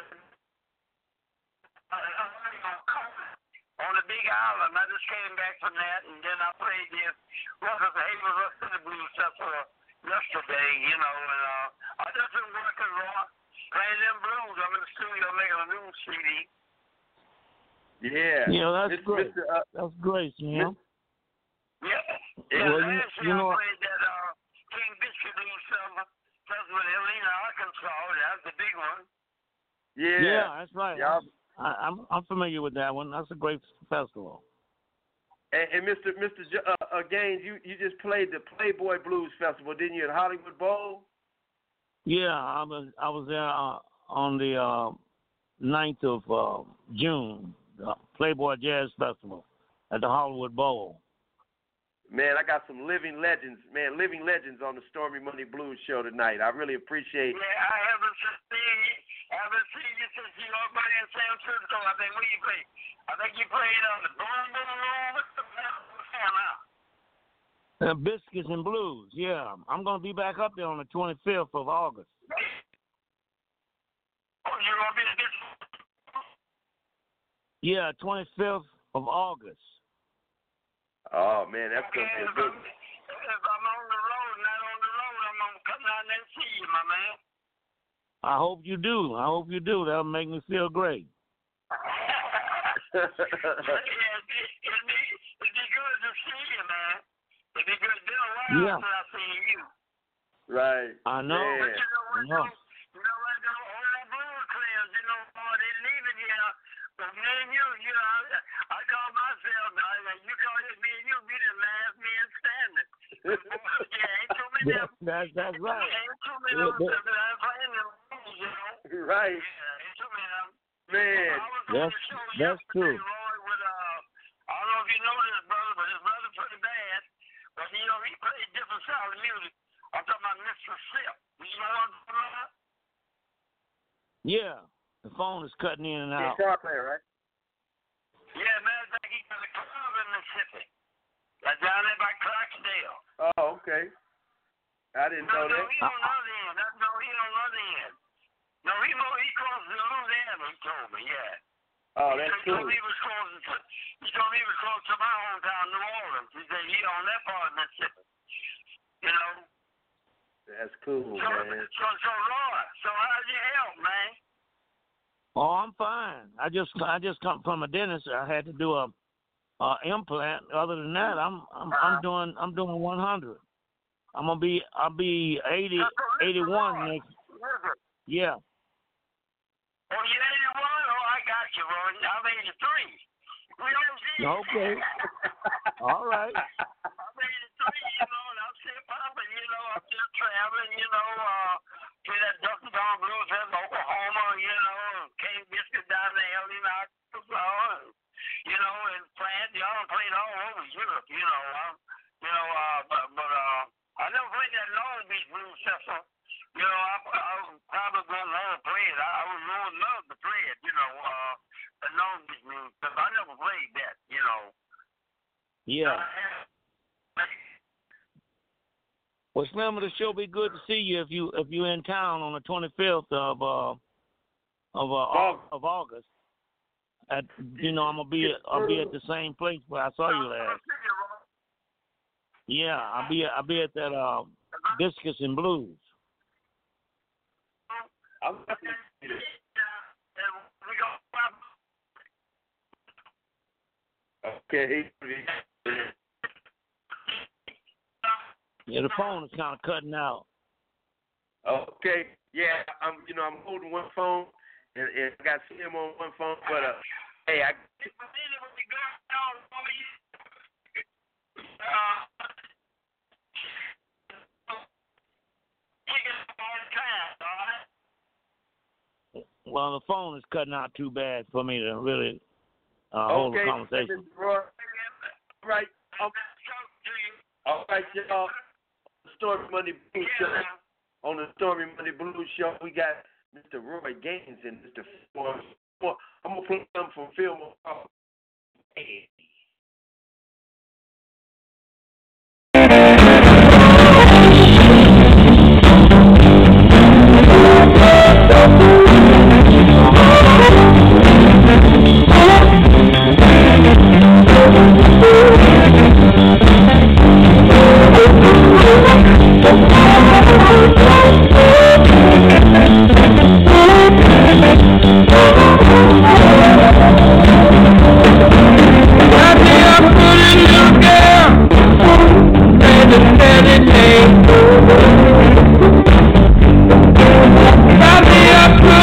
On the Big Island, I just came back from that, and then I played the Russell Hayward Russell City Blues Festival yesterday, you know, and uh, I just been working raw, playing them blues. I'm in the studio making a new C D. Yeah. Yeah, that's Mister great. Mister Uh, that's great, Slim. Yeah. Yeah, Well, you, last year you know, I played that uh, King Biscuit Blues Festival in Helena, Arkansas. That's the big one. yeah. yeah, that's right. Yeah. I, I'm I'm familiar with that one. That's a great festival. And, and Mister Mister J- uh, uh, Gaines, you, you just played the Playboy Blues Festival, didn't you, at Hollywood Bowl? Yeah, I was I was there uh, on the uh, ninth of uh, June, the Playboy Jazz Festival at the Hollywood Bowl. Man, I got some living legends, man, living legends on the Stormy Money Blues show tonight. I really appreciate. Yeah, I haven't seen you. I haven't seen you since you were buddy in San Francisco. I think where you played. I think you played on the Boom Boom Room. What's the now? Uh, Biscuits and Blues, yeah. I'm going to be back up there on the twenty-fifth of August. Oh, you're going to be the Biscuits? Yeah, twenty-fifth of August. Oh man, that's Okay, gonna be a if good. I'm, if I'm I hope you do. I hope you do. That'll make me feel great. Yeah, it'd be, it'd, be, it'd be good to see you, man. It'd be good. It's been a while Yeah. since I've seen you. Right. I know. Man. But you know what, I know. though? You know what, though? All the blue clears, you know, oh, they leaving here. But me and you, you know, I, I call myself, I, you call it me and you, be the last man standing. Yeah, ain't too many of them. That's, that's right. Ain't too many of them that I'm playing them, you know. Right. Yeah, ain't too many of them. Man. I was on That's, the show that's yesterday, true. Roy, with, uh, I don't know if you know this brother, but his brother pretty bad. But, you know, he played different style of music. I'm talking about Mister Sip. You know what I'm talking about? Yeah. The phone is cutting in and out. Guitar player, right? Yeah, matter of fact, he got a club in Mississippi. Like down there by Clarksdale. Oh, okay. I didn't No, know no, that. he on the other end. No, no, he on the other end. No, he, he close to Louisiana, he told me, yeah. Oh, that's he told cool. me he was close to, he told me he was close to my hometown, New Orleans. He said he on that part of Mississippi. You know? That's cool, So, man. so, so, Lord, so how'd you help, man? Oh, I'm fine. I just I just come from a dentist. I had to do a, a implant. Other than that, I'm I'm I'm doing I'm doing one hundred. I'm gonna be I'll be eighty, eighty-one next. Yeah. Oh, you eighty-one? Oh, I got you, Roy. I'm eighty-three. We don't see. Okay. All right. I'm eighty-three, you know, and I'm still popping, you know, I'm still traveling, you know, uh, to that Duck and Dawn Blues in Oklahoma, you know, King Biscuit down there, L A, Arkansas, you know, and playing, y'all played all over Europe, you know, um, you know, uh, but, but, uh, I never played that Long Beach Blues Festival. You know, I, I was probably going to learn to play it. I, I would really love to play it, you know, uh, the Long Beach Blues, but I never played that, you know. Yeah. Well, Slim, it'll sure be good to see you if you if you're in town on the twenty-fifth of uh of uh, Oh. of August. At you know, I'm gonna be at, I'll be at the same place where I saw you last. Yeah, I'll be I'll be at that uh Biscuits and Blues. I'm happy to see this. Okay. Yeah, the phone is kind of cutting out. Okay. Yeah, I'm. You know, I'm holding one phone, and, and I got Slim on one phone. But uh, hey, I. Well, the phone is cutting out too bad for me to really uh, hold Okay. a conversation. Mister Roy. All right. Um, all right, y'all. Stormy Monday Blues Show. On the Stormy Monday Blues Show, we got Mister Roy Gaines and Mister Fillmore. I'm gonna play something from Fillmore. Hey. Got me up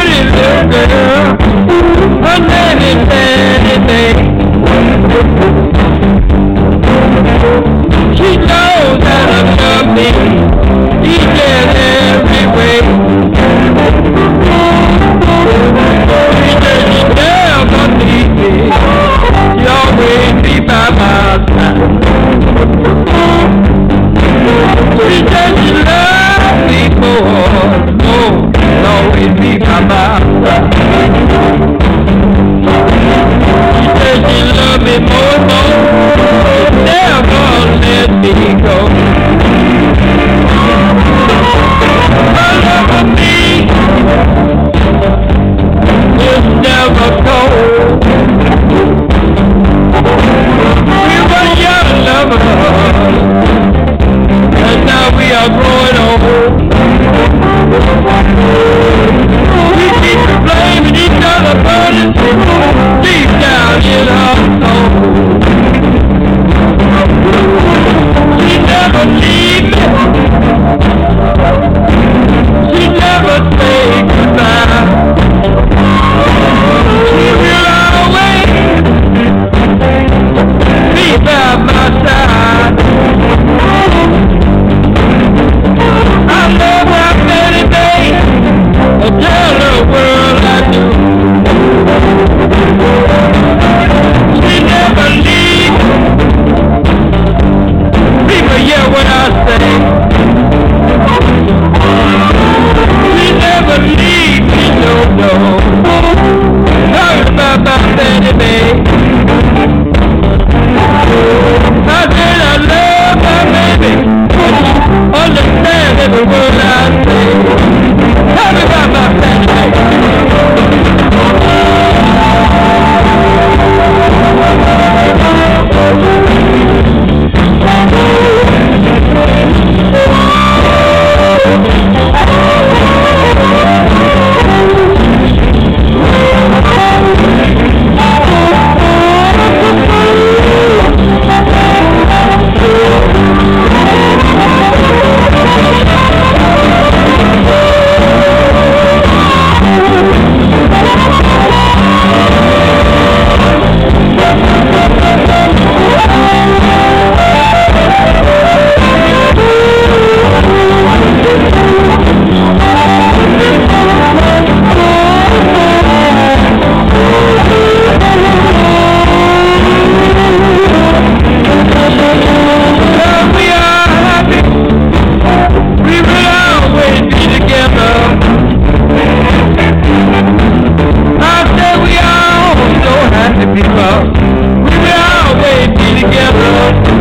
because we will always be together.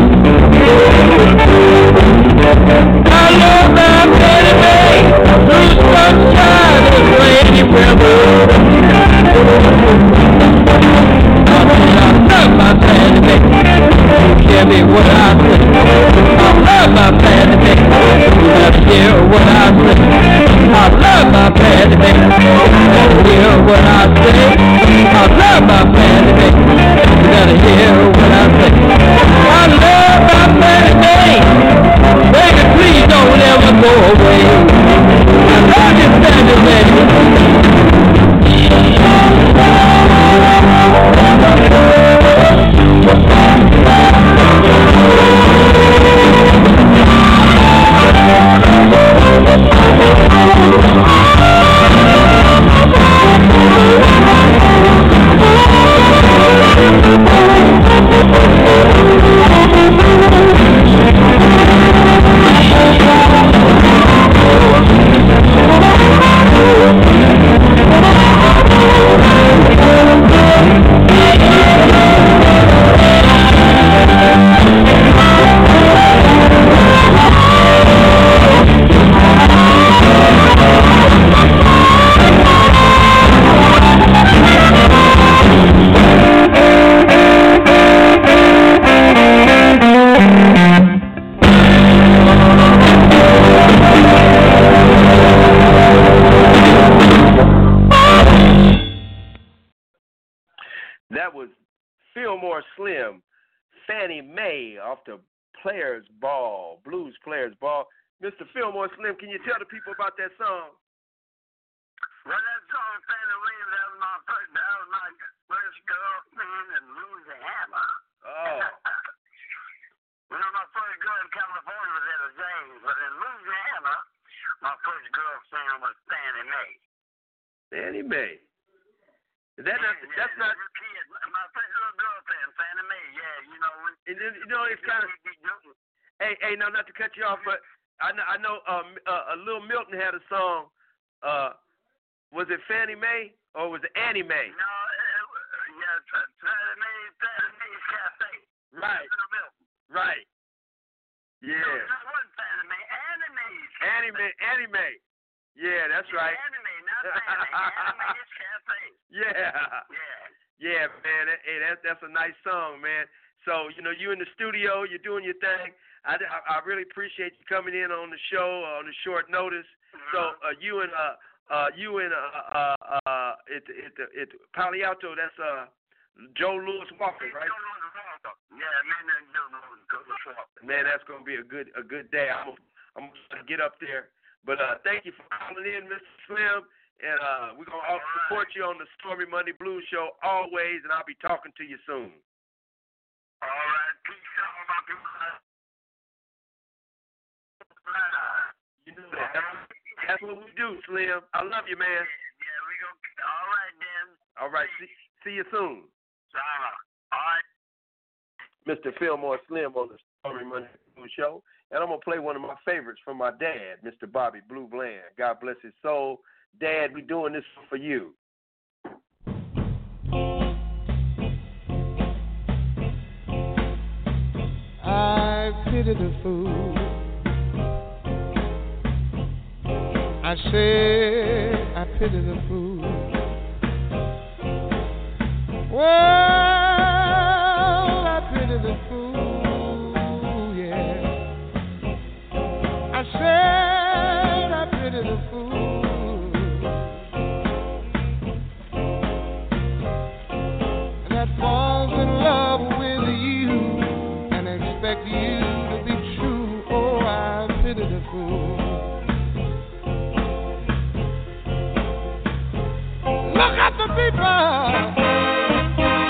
I love my Fannie Mae through sunshine and rainy weather. I love my Fannie Mae. Tell me what I say. I love my Fannie Mae. You gotta hear what I say. I love my Fannie Mae. You gotta hear what I say. I love my Fannie Mae. You gotta hear what I say. I love my Fannie Mae. Baby, please don't ever go away. I love you, Fannie Mae. Slim, Fannie Mae off the Players Ball, Blues Players Ball. Mister Fillmore Slim, can you tell the people about that song? Well, that song, Fannie Mae, that was my first, that was my first girlfriend in Louisiana. Oh. You know, my first girl in California was Etta James, but in Louisiana, my first girlfriend was Fannie Mae. Fannie Mae. Is that not, yeah, that's yeah, not. My first little girlfriend, Fannie Mae. Yeah, you know. And then, you know, it's kind of. Hey, hey, no, not to cut you off, but I know, I know, um, uh, uh, Lil Milton had a song. Uh, was it Fannie Mae or was it Annie Mae? No, uh, yeah, Fannie Mae, Fannie Mae's Cafe. Right. Right. Yeah. No, that wasn't Fannie Mae. Annie Mae's Cafe. Annie Mae. Annie Mae. Yeah, that's yeah, right. Annie Mae, not Fannie Mae. Annie Mae's Cafe. Yeah. Yeah. Yeah, man. Hey, that's that's a nice song, man. So, you know, you in the studio, you're doing your thing. I, I, I really appreciate you coming in on the show uh, on the short notice. Mm-hmm. So, uh, you and uh, uh, you and uh, uh, uh, it, it, it, it, Palo Alto, that's uh, Joe Louis Walker, right? Joe Louis Walker. Yeah, man, that's Joe Louis Walker. Man, that's gonna be a good a good day. I'm gonna, I'm gonna get up there. But uh, thank you for calling in, Mister Slim. And uh, we're going to all support you on the Stormy Monday Blues Show always, and I'll be talking to you soon. All right. Peace out, my people. You know that. That's what we do, Slim. I love you, man. Yeah, we go. All right, then. All right. See, see you soon. All right. Mister Fillmore Slim on the Stormy Monday Blues Show. And I'm going to play one of my favorites from my dad, Mister Bobby Blue Bland. God bless his soul. Dad, we doing this for you. I pity the fool. I said I pity the fool. Well, I pity the fool, yeah. I said I pity the fool. Falls in love with you and expect you to be true. Oh, I pity the fool. Look at the people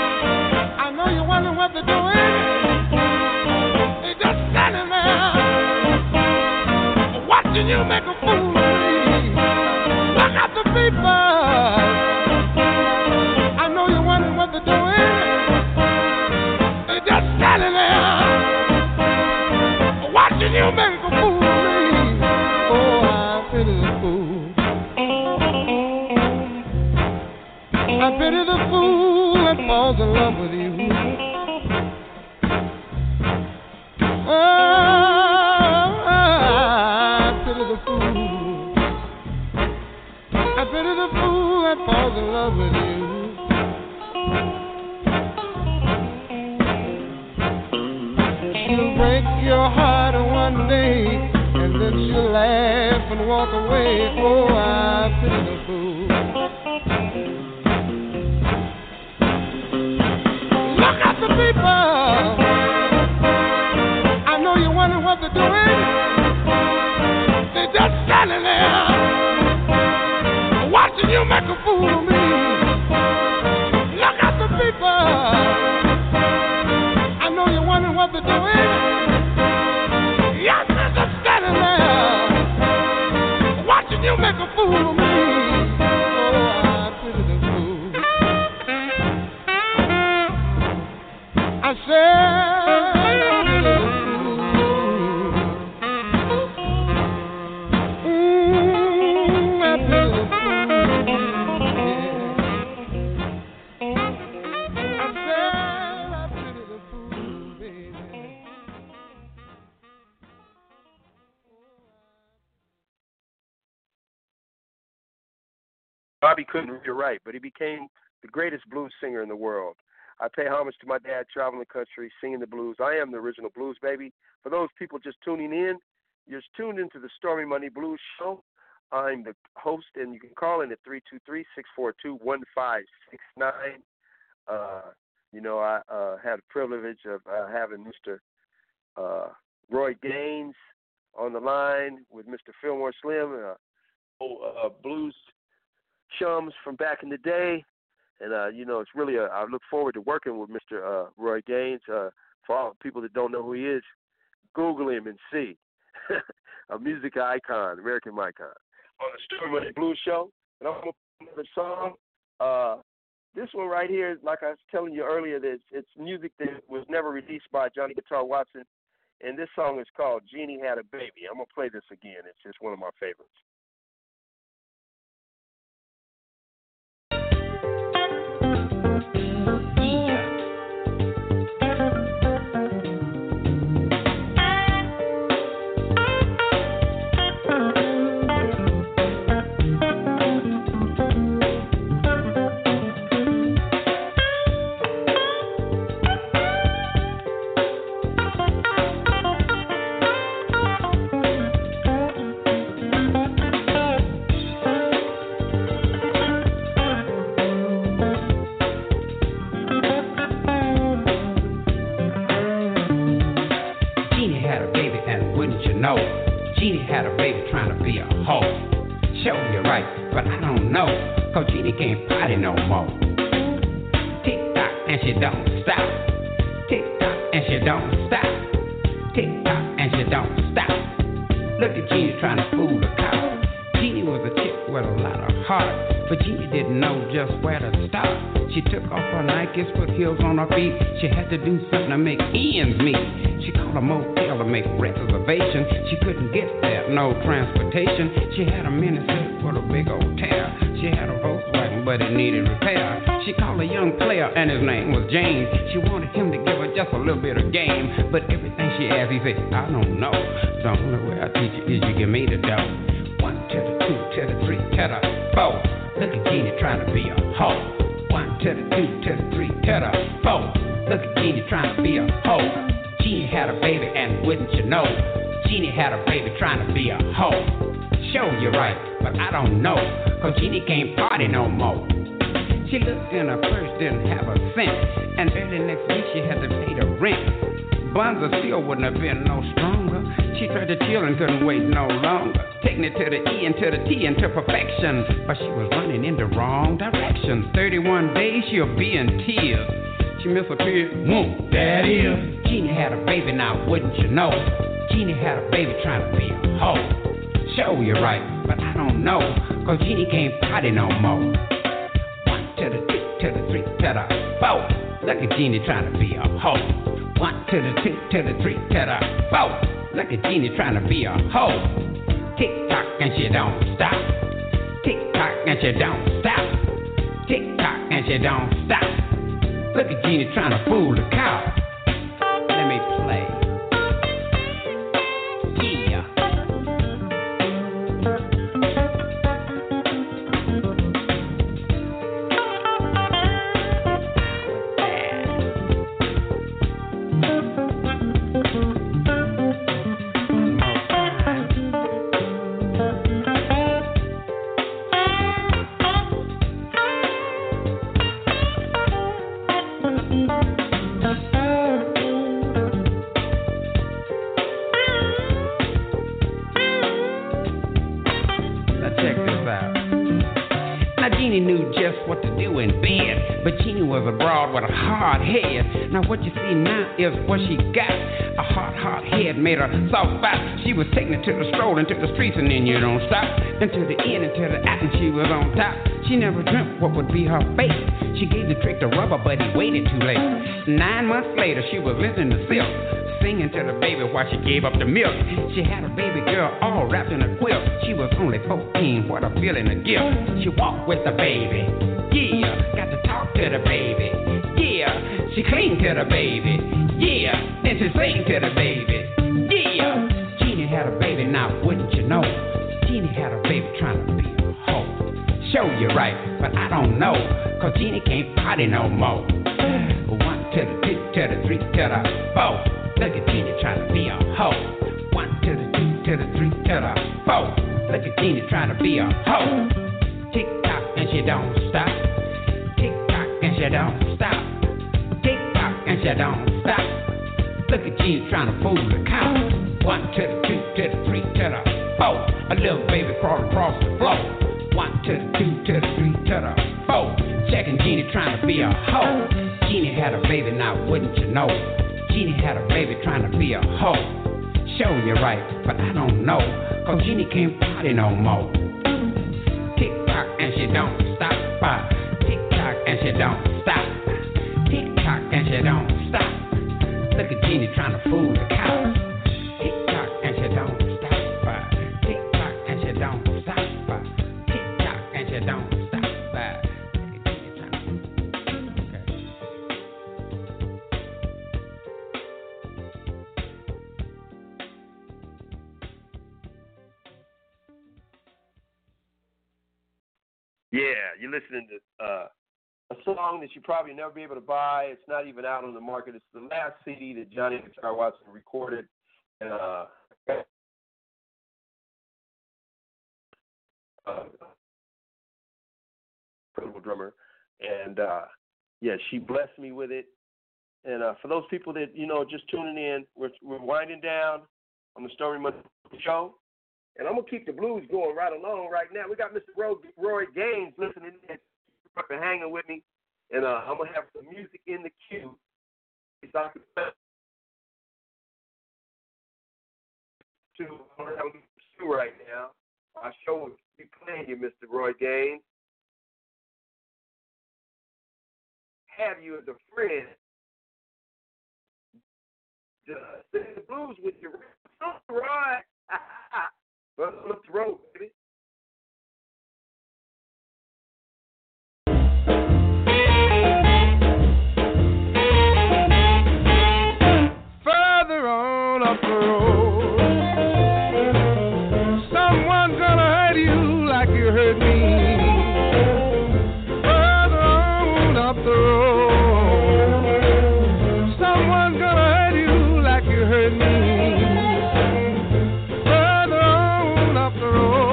falls in love with you. Oh, I pity the fool. I pity the fool that falls in love with you. She'll break your heart one day, and then she'll laugh and walk away. Oh, I pity the fool. Look at the people. I know you're wondering what they're doing. They're just standing there, watching you make a fool of me. Look at the people. I know you're wondering what they're doing. Yes, they're just standing there, watching you make a fool of me. Oh, I pity the fool. I said, mm, I pity the fool. Yeah. I said, I pity the fool, baby. Bobby couldn't read or write, but he became the greatest blues singer in the world. I pay homage to my dad traveling the country, singing the blues. I am the original blues baby. For those people just tuning in, you're tuned into the Stormy Money Blues Show. I'm the host, and you can call in at three two three, six four two, one five six nine. Uh, you know, I uh, had the privilege of uh, having Mister Uh, Roy Gaines on the line with Mister Fillmore Slim, uh, old, uh, blues chums from back in the day. And, uh, you know, it's really, a, I look forward to working with Mister Uh, Roy Gaines. Uh, for all people that don't know who he is, Google him and see. A music icon, American icon. On the Stormy Money Blues Show. And I'm going to play another song. Uh, this one right here, like I was telling you earlier, that it's music that was never released by Johnny Guitar Watson. And this song is called Jeannie Had a Baby. I'm going to play this again. It's just one of my favorites. Jeannie had a baby trying to be a hoe. Show you right, but I don't know, cause Jeannie can't potty no more. Tick-tock and she don't stop. Tick-tock and she don't stop. Tick-tock and she don't stop. Look at Jeannie trying to fool the cow. Jeannie was a chick with a lot of heart, but Jeannie didn't know just where to start. She took off her Nikes, put heels on her feet. She had to do something to make ends meet. She called a motel to make reservation. She couldn't get there, no transportation. She had a miniskirt with a big old tear. She had a Volkswagen, but it needed repair. She called a young player, and his name was James. She wanted him to give her just a little bit of game, but everything she asked, he said, I don't know. The only way I teach you is you give me the dough. One to the two to the three to the four. Look at Jeannie trying to be a hoe. One to the two to the three to the four. Look at Jeannie trying to be a hoe. Jeannie had a baby, and wouldn't you know, Jeannie had a baby trying to be a hoe. Show you right, but I don't know, cause Jeannie can't party no more. She looked in her purse, didn't have a cent, and early next week she had to pay the rent. Bonza still wouldn't have been no stronger. She tried to chill and couldn't wait no longer. Taking it to the E and to the T and to perfection, but she was running in the wrong direction. thirty-one days she'll be in tears. She misappeared, whoop, that is. Jeannie had a baby, now wouldn't you know? Jeannie had a baby trying to be a hoe. Show you right, but I don't know, cause Jeannie can't potty no more. One to the two, to the three, to the four. Look at Jeannie trying to be a hoe. One to the two, to the three, to the four. Look at Jeannie trying to be a hoe. Tick-tock and she don't stop. Tick-tock and she don't stop. Tick-tock and she don't stop. Look at Jeannie trying to fool the cow. Let me play. Yeah. Now what you see now is what she got. A hard, hard head made her soft spot. She was taking it to the stroll into the streets, and then you don't stop until the end, until the end, and she was on top. She never dreamt what would be her fate. She gave the trick to rubber, but he waited too late. Nine months later, she was listening to Silk, singing to the baby while she gave up the milk. She had a baby girl all wrapped in a quilt. She was only fourteen, what a feeling of guilt. She walked with the baby, yeah, got to talk to the baby, yeah. She cling to the baby, yeah. Then she sing to the baby, yeah. Jeannie had a baby, now wouldn't you know? Jeannie had a baby trying to be a hoe. Show you right, but I don't know, cause Jeannie can't potty no more. One to the two to the three to the four. Look at Jeannie trying to be a hoe. One to the two to the three to the four. Look at Jeannie trying to be a hoe. Tick tock and she don't stop. Tick tock and she don't stop. And she don't stop. Look at Jeannie trying to fool the cow. One to the two to the three to the four. A little baby crawling across the floor. One to the two to the three to the four. Checking Jeannie trying to be a hoe. Jeannie had a baby, now wouldn't you know? Jeannie had a baby trying to be a hoe. Show you right, but I don't know, cause Jeannie can't potty no more. Tick tock and she don't stop. Tick tock and she don't stop. Tick tock and she don't stop. Look at Jeannie trying to fool the cow. Tick tock and she don't stop. Tick tock and she don't stop. Tick tock and she don't stop. Look at Jeannie trying to fool. Okay. Yeah, you're listening to uh a song that you probably never be able to buy. It's not even out on the market. It's the last C D that Johnny Guitar Watson recorded. And, uh, uh, incredible drummer. And, uh, yeah, she blessed me with it. And uh, for those people that, you know, just tuning in, we're, we're winding down on the Stormy Monday show. And I'm going to keep the blues going right along right now. We got Mister Roy, Roy Gaines listening in. And hanging with me, and uh, I'm gonna have some music in the queue. To right now, our show will be playing you, Mister Roy Gaines. Have you as a friend? Uh, sing the blues with your Roy. Well, look the road, baby. Up the road, someone's gonna hurt you like you hurt me. Further on up the road, someone's gonna hurt you like you hurt me. Further on up the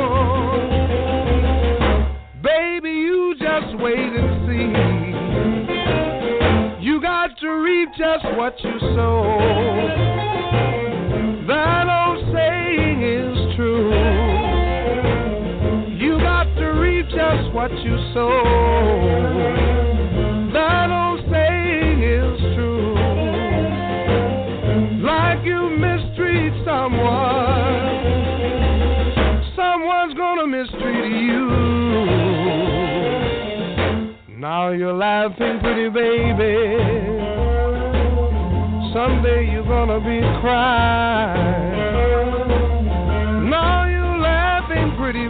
road, baby, you just wait and see. You got to reap just what you sow. That old saying is true. You got to reap just what you sow. That old saying is true. Like you mistreat someone, someone's gonna mistreat you. Now you're laughing, pretty baby. Someday you're gonna be crying. Now you're laughing, pretty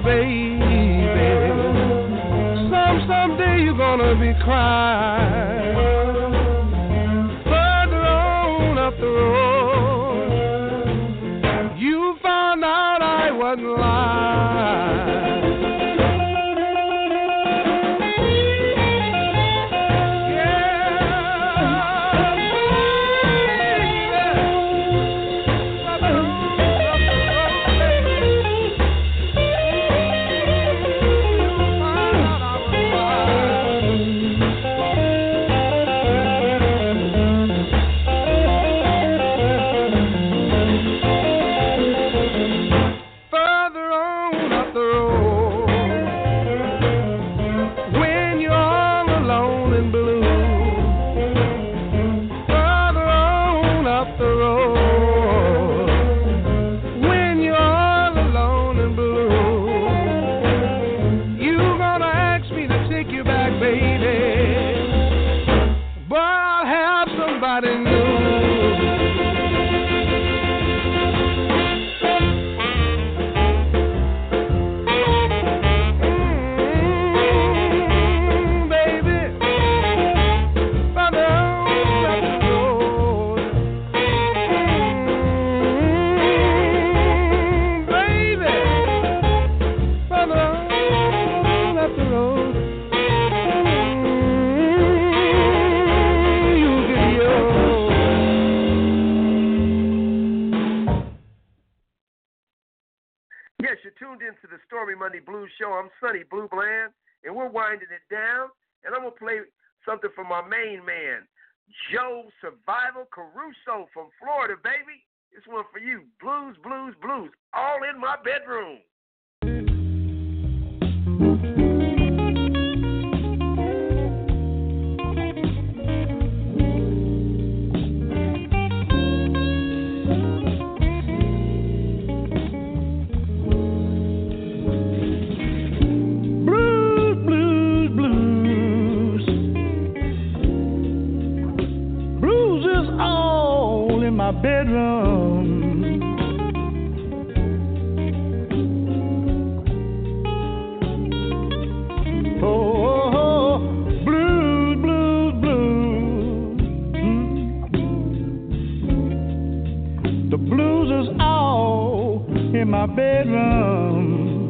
baby. Some someday you're gonna be crying. everybody knows. Mm, baby, further on up the road. Mm, baby, further on up the road. Yes, you're tuned into the Stormy Monday Blues Show. I'm Sonny Blue Bland, and we're winding it down. And I'm going to play something from my main man, Joe Survival Caruso from Florida, baby. This one for you. Blues, blues, blues, all in my bedroom. My bedroom. Oh, oh, oh, blues, blues, blues. Mm. The blues is all in my bedroom.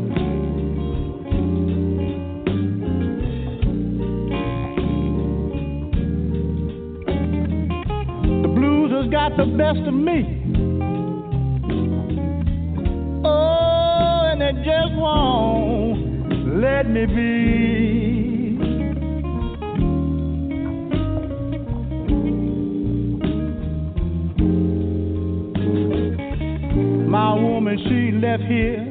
Got the best of me. Oh, and they just won't let me be. My woman, she left here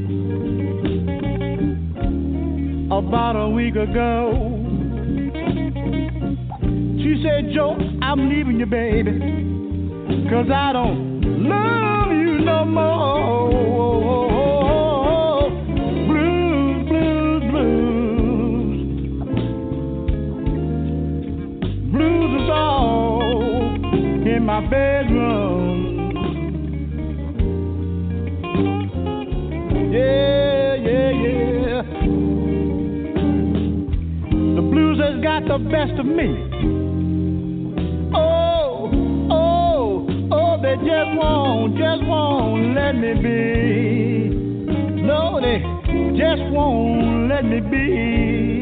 about a week ago. She said, Joe, I'm leaving you, baby, 'cause I don't love you no more. Blues, blues, blues. Blues is all in my bedroom. Yeah, yeah, yeah. The blues has got the best of me. They just won't, just won't let me be. No, they just won't let me be.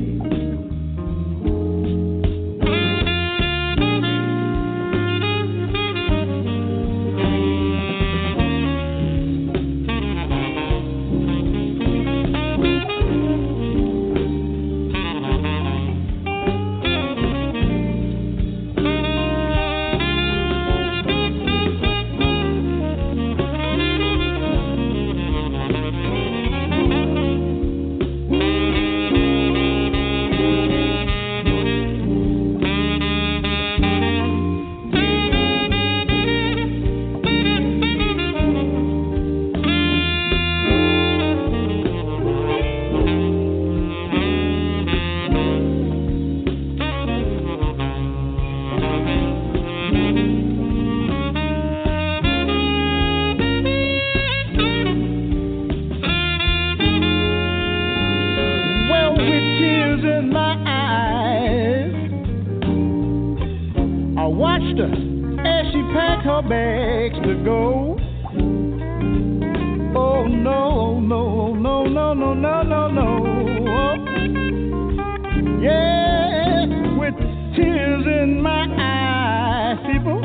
Bags to go. Oh no, no, no, no, no, no, no, no. Yeah, with tears in my eyes, people.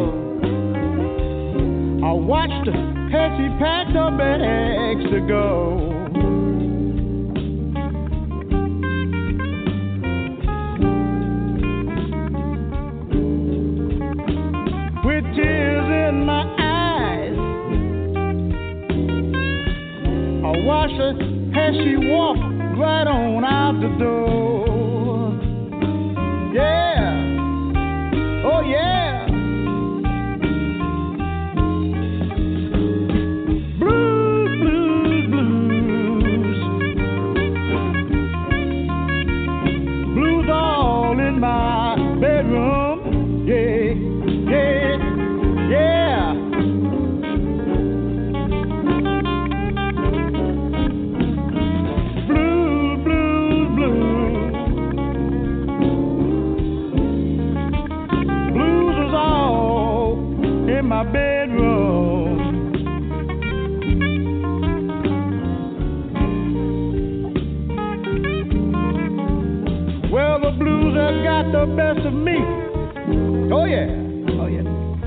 I watched her as she packed her bags to go. Tears in my eyes, I watched her as she walked right on out the door. Yeah, oh yeah. Blues, blues, blues. Blues all in my bedroom, yeah. yeah, yeah. Blues, blues, blues. Blues is all in my bedroom. Well, the blues have got the best of me. Oh yeah, oh yeah.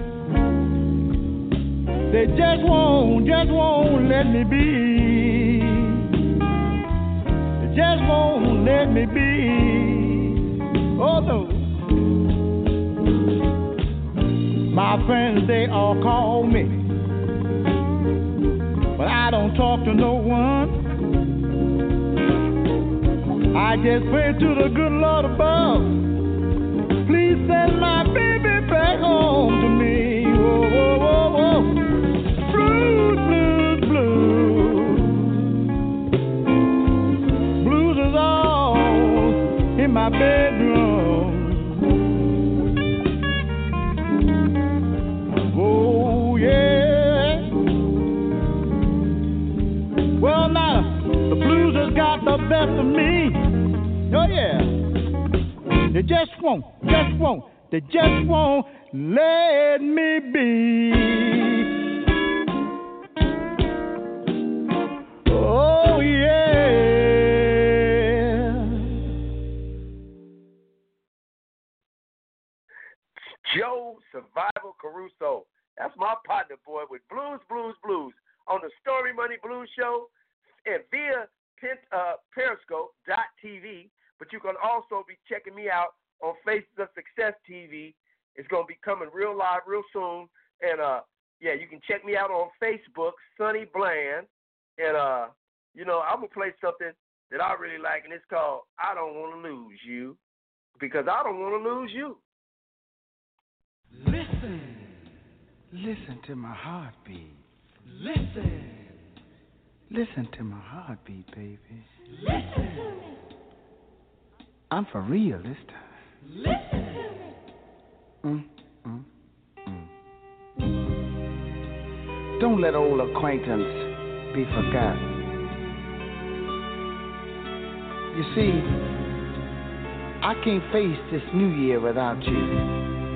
They just won't, just won't let me be. They just won't let me be. Oh no. My friends, they all call me, but I don't talk to no one. I just pray to the good Lord above. Please send my baby back home to me. Whoa, whoa, whoa, whoa. Blues, blues, blues. Blues is all in my bedroom. Oh, yeah. Well, now, the blues has got the best of me. Oh, yeah. They just won't, just won't, they just won't let me be. Oh, yeah. Joe Survival Caruso. That's my partner, boy, with Blues, Blues, Blues on the Story Money Blues Show and via Pent, uh, Periscope dot T V. But you can also be checking me out on Faces of Success T V. It's going to be coming real live real soon. And, uh, yeah, you can check me out on Facebook, Sonny Bland. And, uh, you know, I'm going to play something that I really like, and it's called I Don't Want to Lose You, because I don't want to lose you. Listen. Listen to my heartbeat. Listen. Listen to my heartbeat, baby. Listen. I'm for real this time. Listen. Mm, mm, mm. Don't let old acquaintance be forgotten. You see, I can't face this new year without you.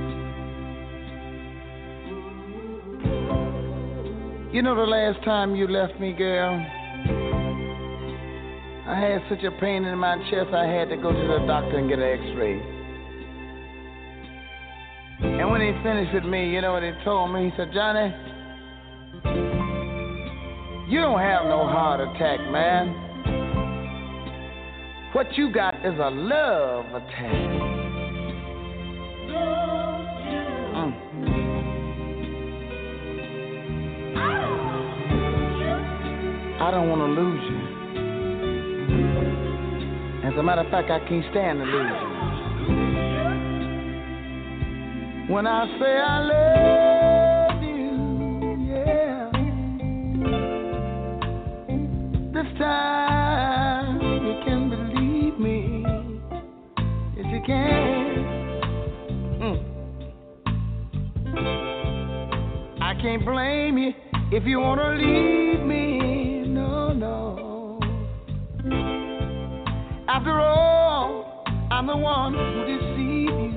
You know the last time you left me, girl, I had such a pain in my chest I had to go to the doctor and get an x-ray. And when he finished with me, you know what he told me? He said, Johnny, you don't have no heart attack, man. What you got is a love attack. Mm. I don't want to lose you. As a matter of fact, I can't stand to lose you. When I say I love you, yeah, this time you can believe me. Yes, you can. Mm. I can't blame you if you want to leave me. No, no. After all, I'm the one who deceived you.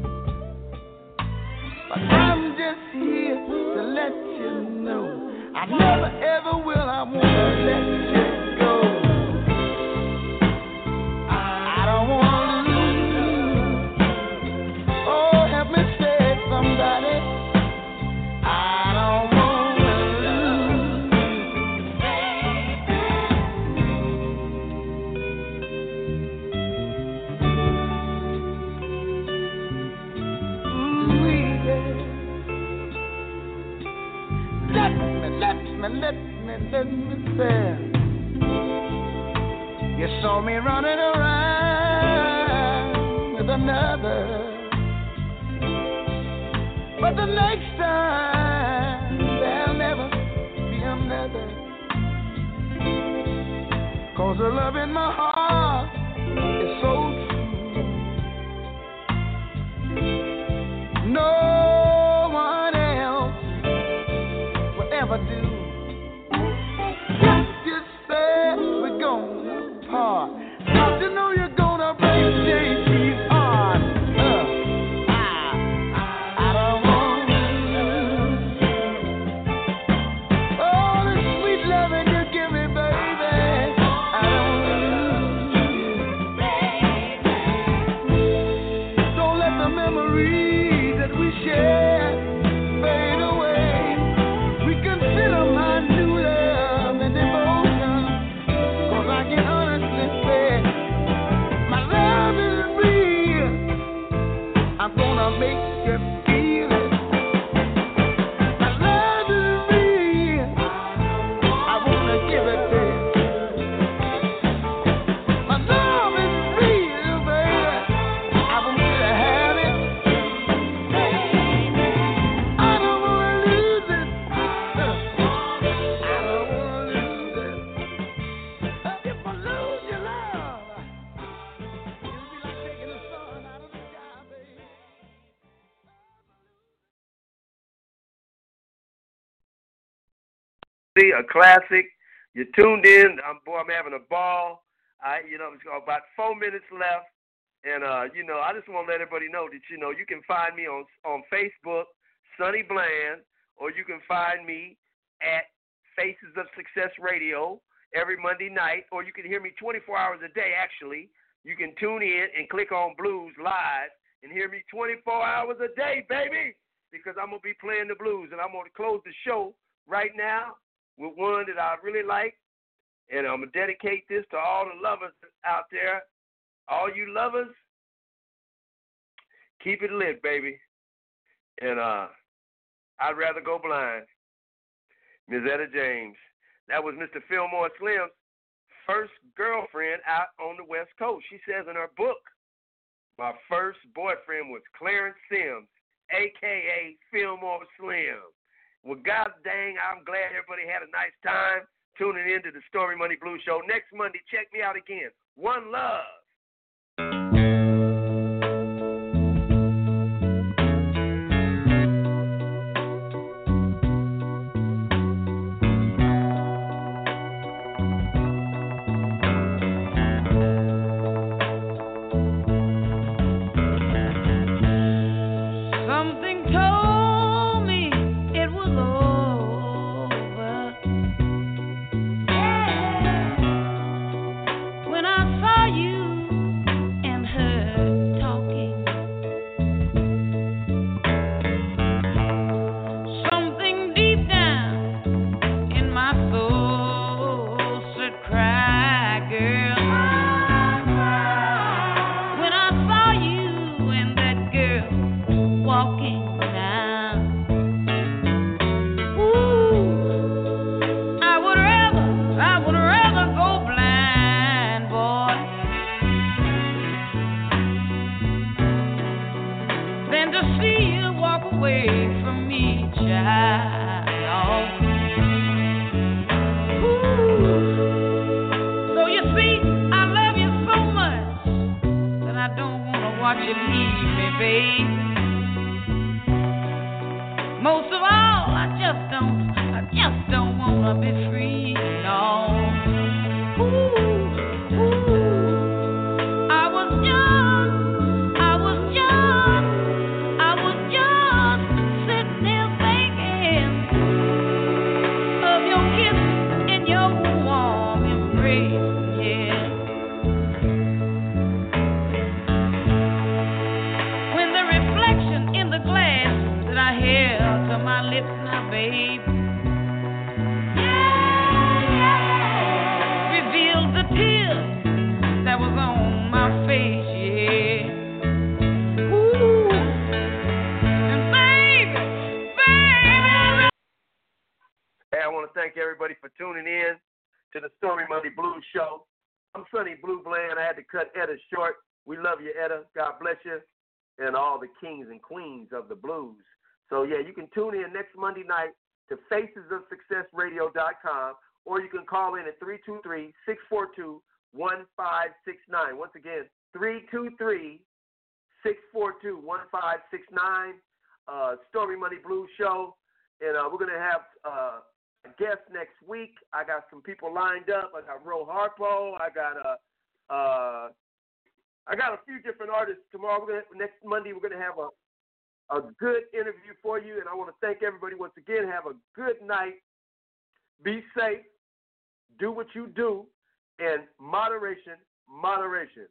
But I'm just here to let you know I never ever will. I want to let you go. I don't want to lose. Oh, help me say somebody. I don't want to Let me, let me, let me say. You saw me running around with another, but the next time there'll never be another. Cause the love in my heart is so true. No. gonna make you feel it. My love is real. I wanna give it to you. My love is real, baby. I want you to have it. I don't wanna lose it. I don't wanna lose it. If I lose your love, it'll be like taking the sun out of the sky, baby. See, a classic. You tuned in. I'm, boy, I'm having a ball. I, you know, it's about four minutes left. And, uh, you know, I just want to let everybody know that, you know, you can find me on on Facebook, Sonny Bland, or you can find me at Faces of Success Radio every Monday night, or you can hear me twenty-four hours a day, actually. You can tune in and click on Blues Live and hear me twenty-four hours a day, baby, because I'm going to be playing the blues. And I'm going to close the show right now with one that I really like, and I'm going to dedicate this to all the lovers out there. All you lovers, keep it lit, baby. And uh, I'd rather go blind. Miz Etta James. That was Mister Fillmore Slim's first girlfriend out on the West Coast. She says in her book, my first boyfriend was Clarence Sims, a k a. Fillmore Slim. Well, God dang, I'm glad everybody had a nice time tuning in to the Story Money Blues Show. Next Monday, check me out again. One love. Something told me it was over when I saw you and her talking. Something deep down in my soul said, "Cry, girl." When I saw you and that girl walking now, ooh, I would rather, I would rather go blind, boy, than to see you walk away from me, child. Ooh, so you see, I love you so much that I don't want to watch you leave me, babe. Most of all, I just don't, I just don't wanna be free, no. Ooh, ooh. I was young, I was young, I was young, sitting there thinking of your kiss and your warm embrace, yeah. When the reflection in the glass that I held to my lips now, babe, revealed the tears that was on my face, yeah. Ooh, and baby, baby. Hey, I want to thank everybody for tuning in to the Story Money Blues Show. I'm Sonny Blue Bland. I had to cut Etta short. We love you, Etta. God bless you. And all the kings and queens of the blues. So, yeah, you can tune in next Monday night to faces of success radio dot com, or you can call in at three two three, six four two, one five six nine. Once again, three two three, six four two, one five six nine. Uh, Story Money Blues Show. And uh, we're going to have uh, a guest next week. I got some people lined up. I got Ro Harpo. I got a... Uh, I got a few different artists tomorrow. We're gonna next Monday. We're gonna have a a good interview for you, and I want to thank everybody once again. Have a good night. Be safe. Do what you do, and moderation, moderation.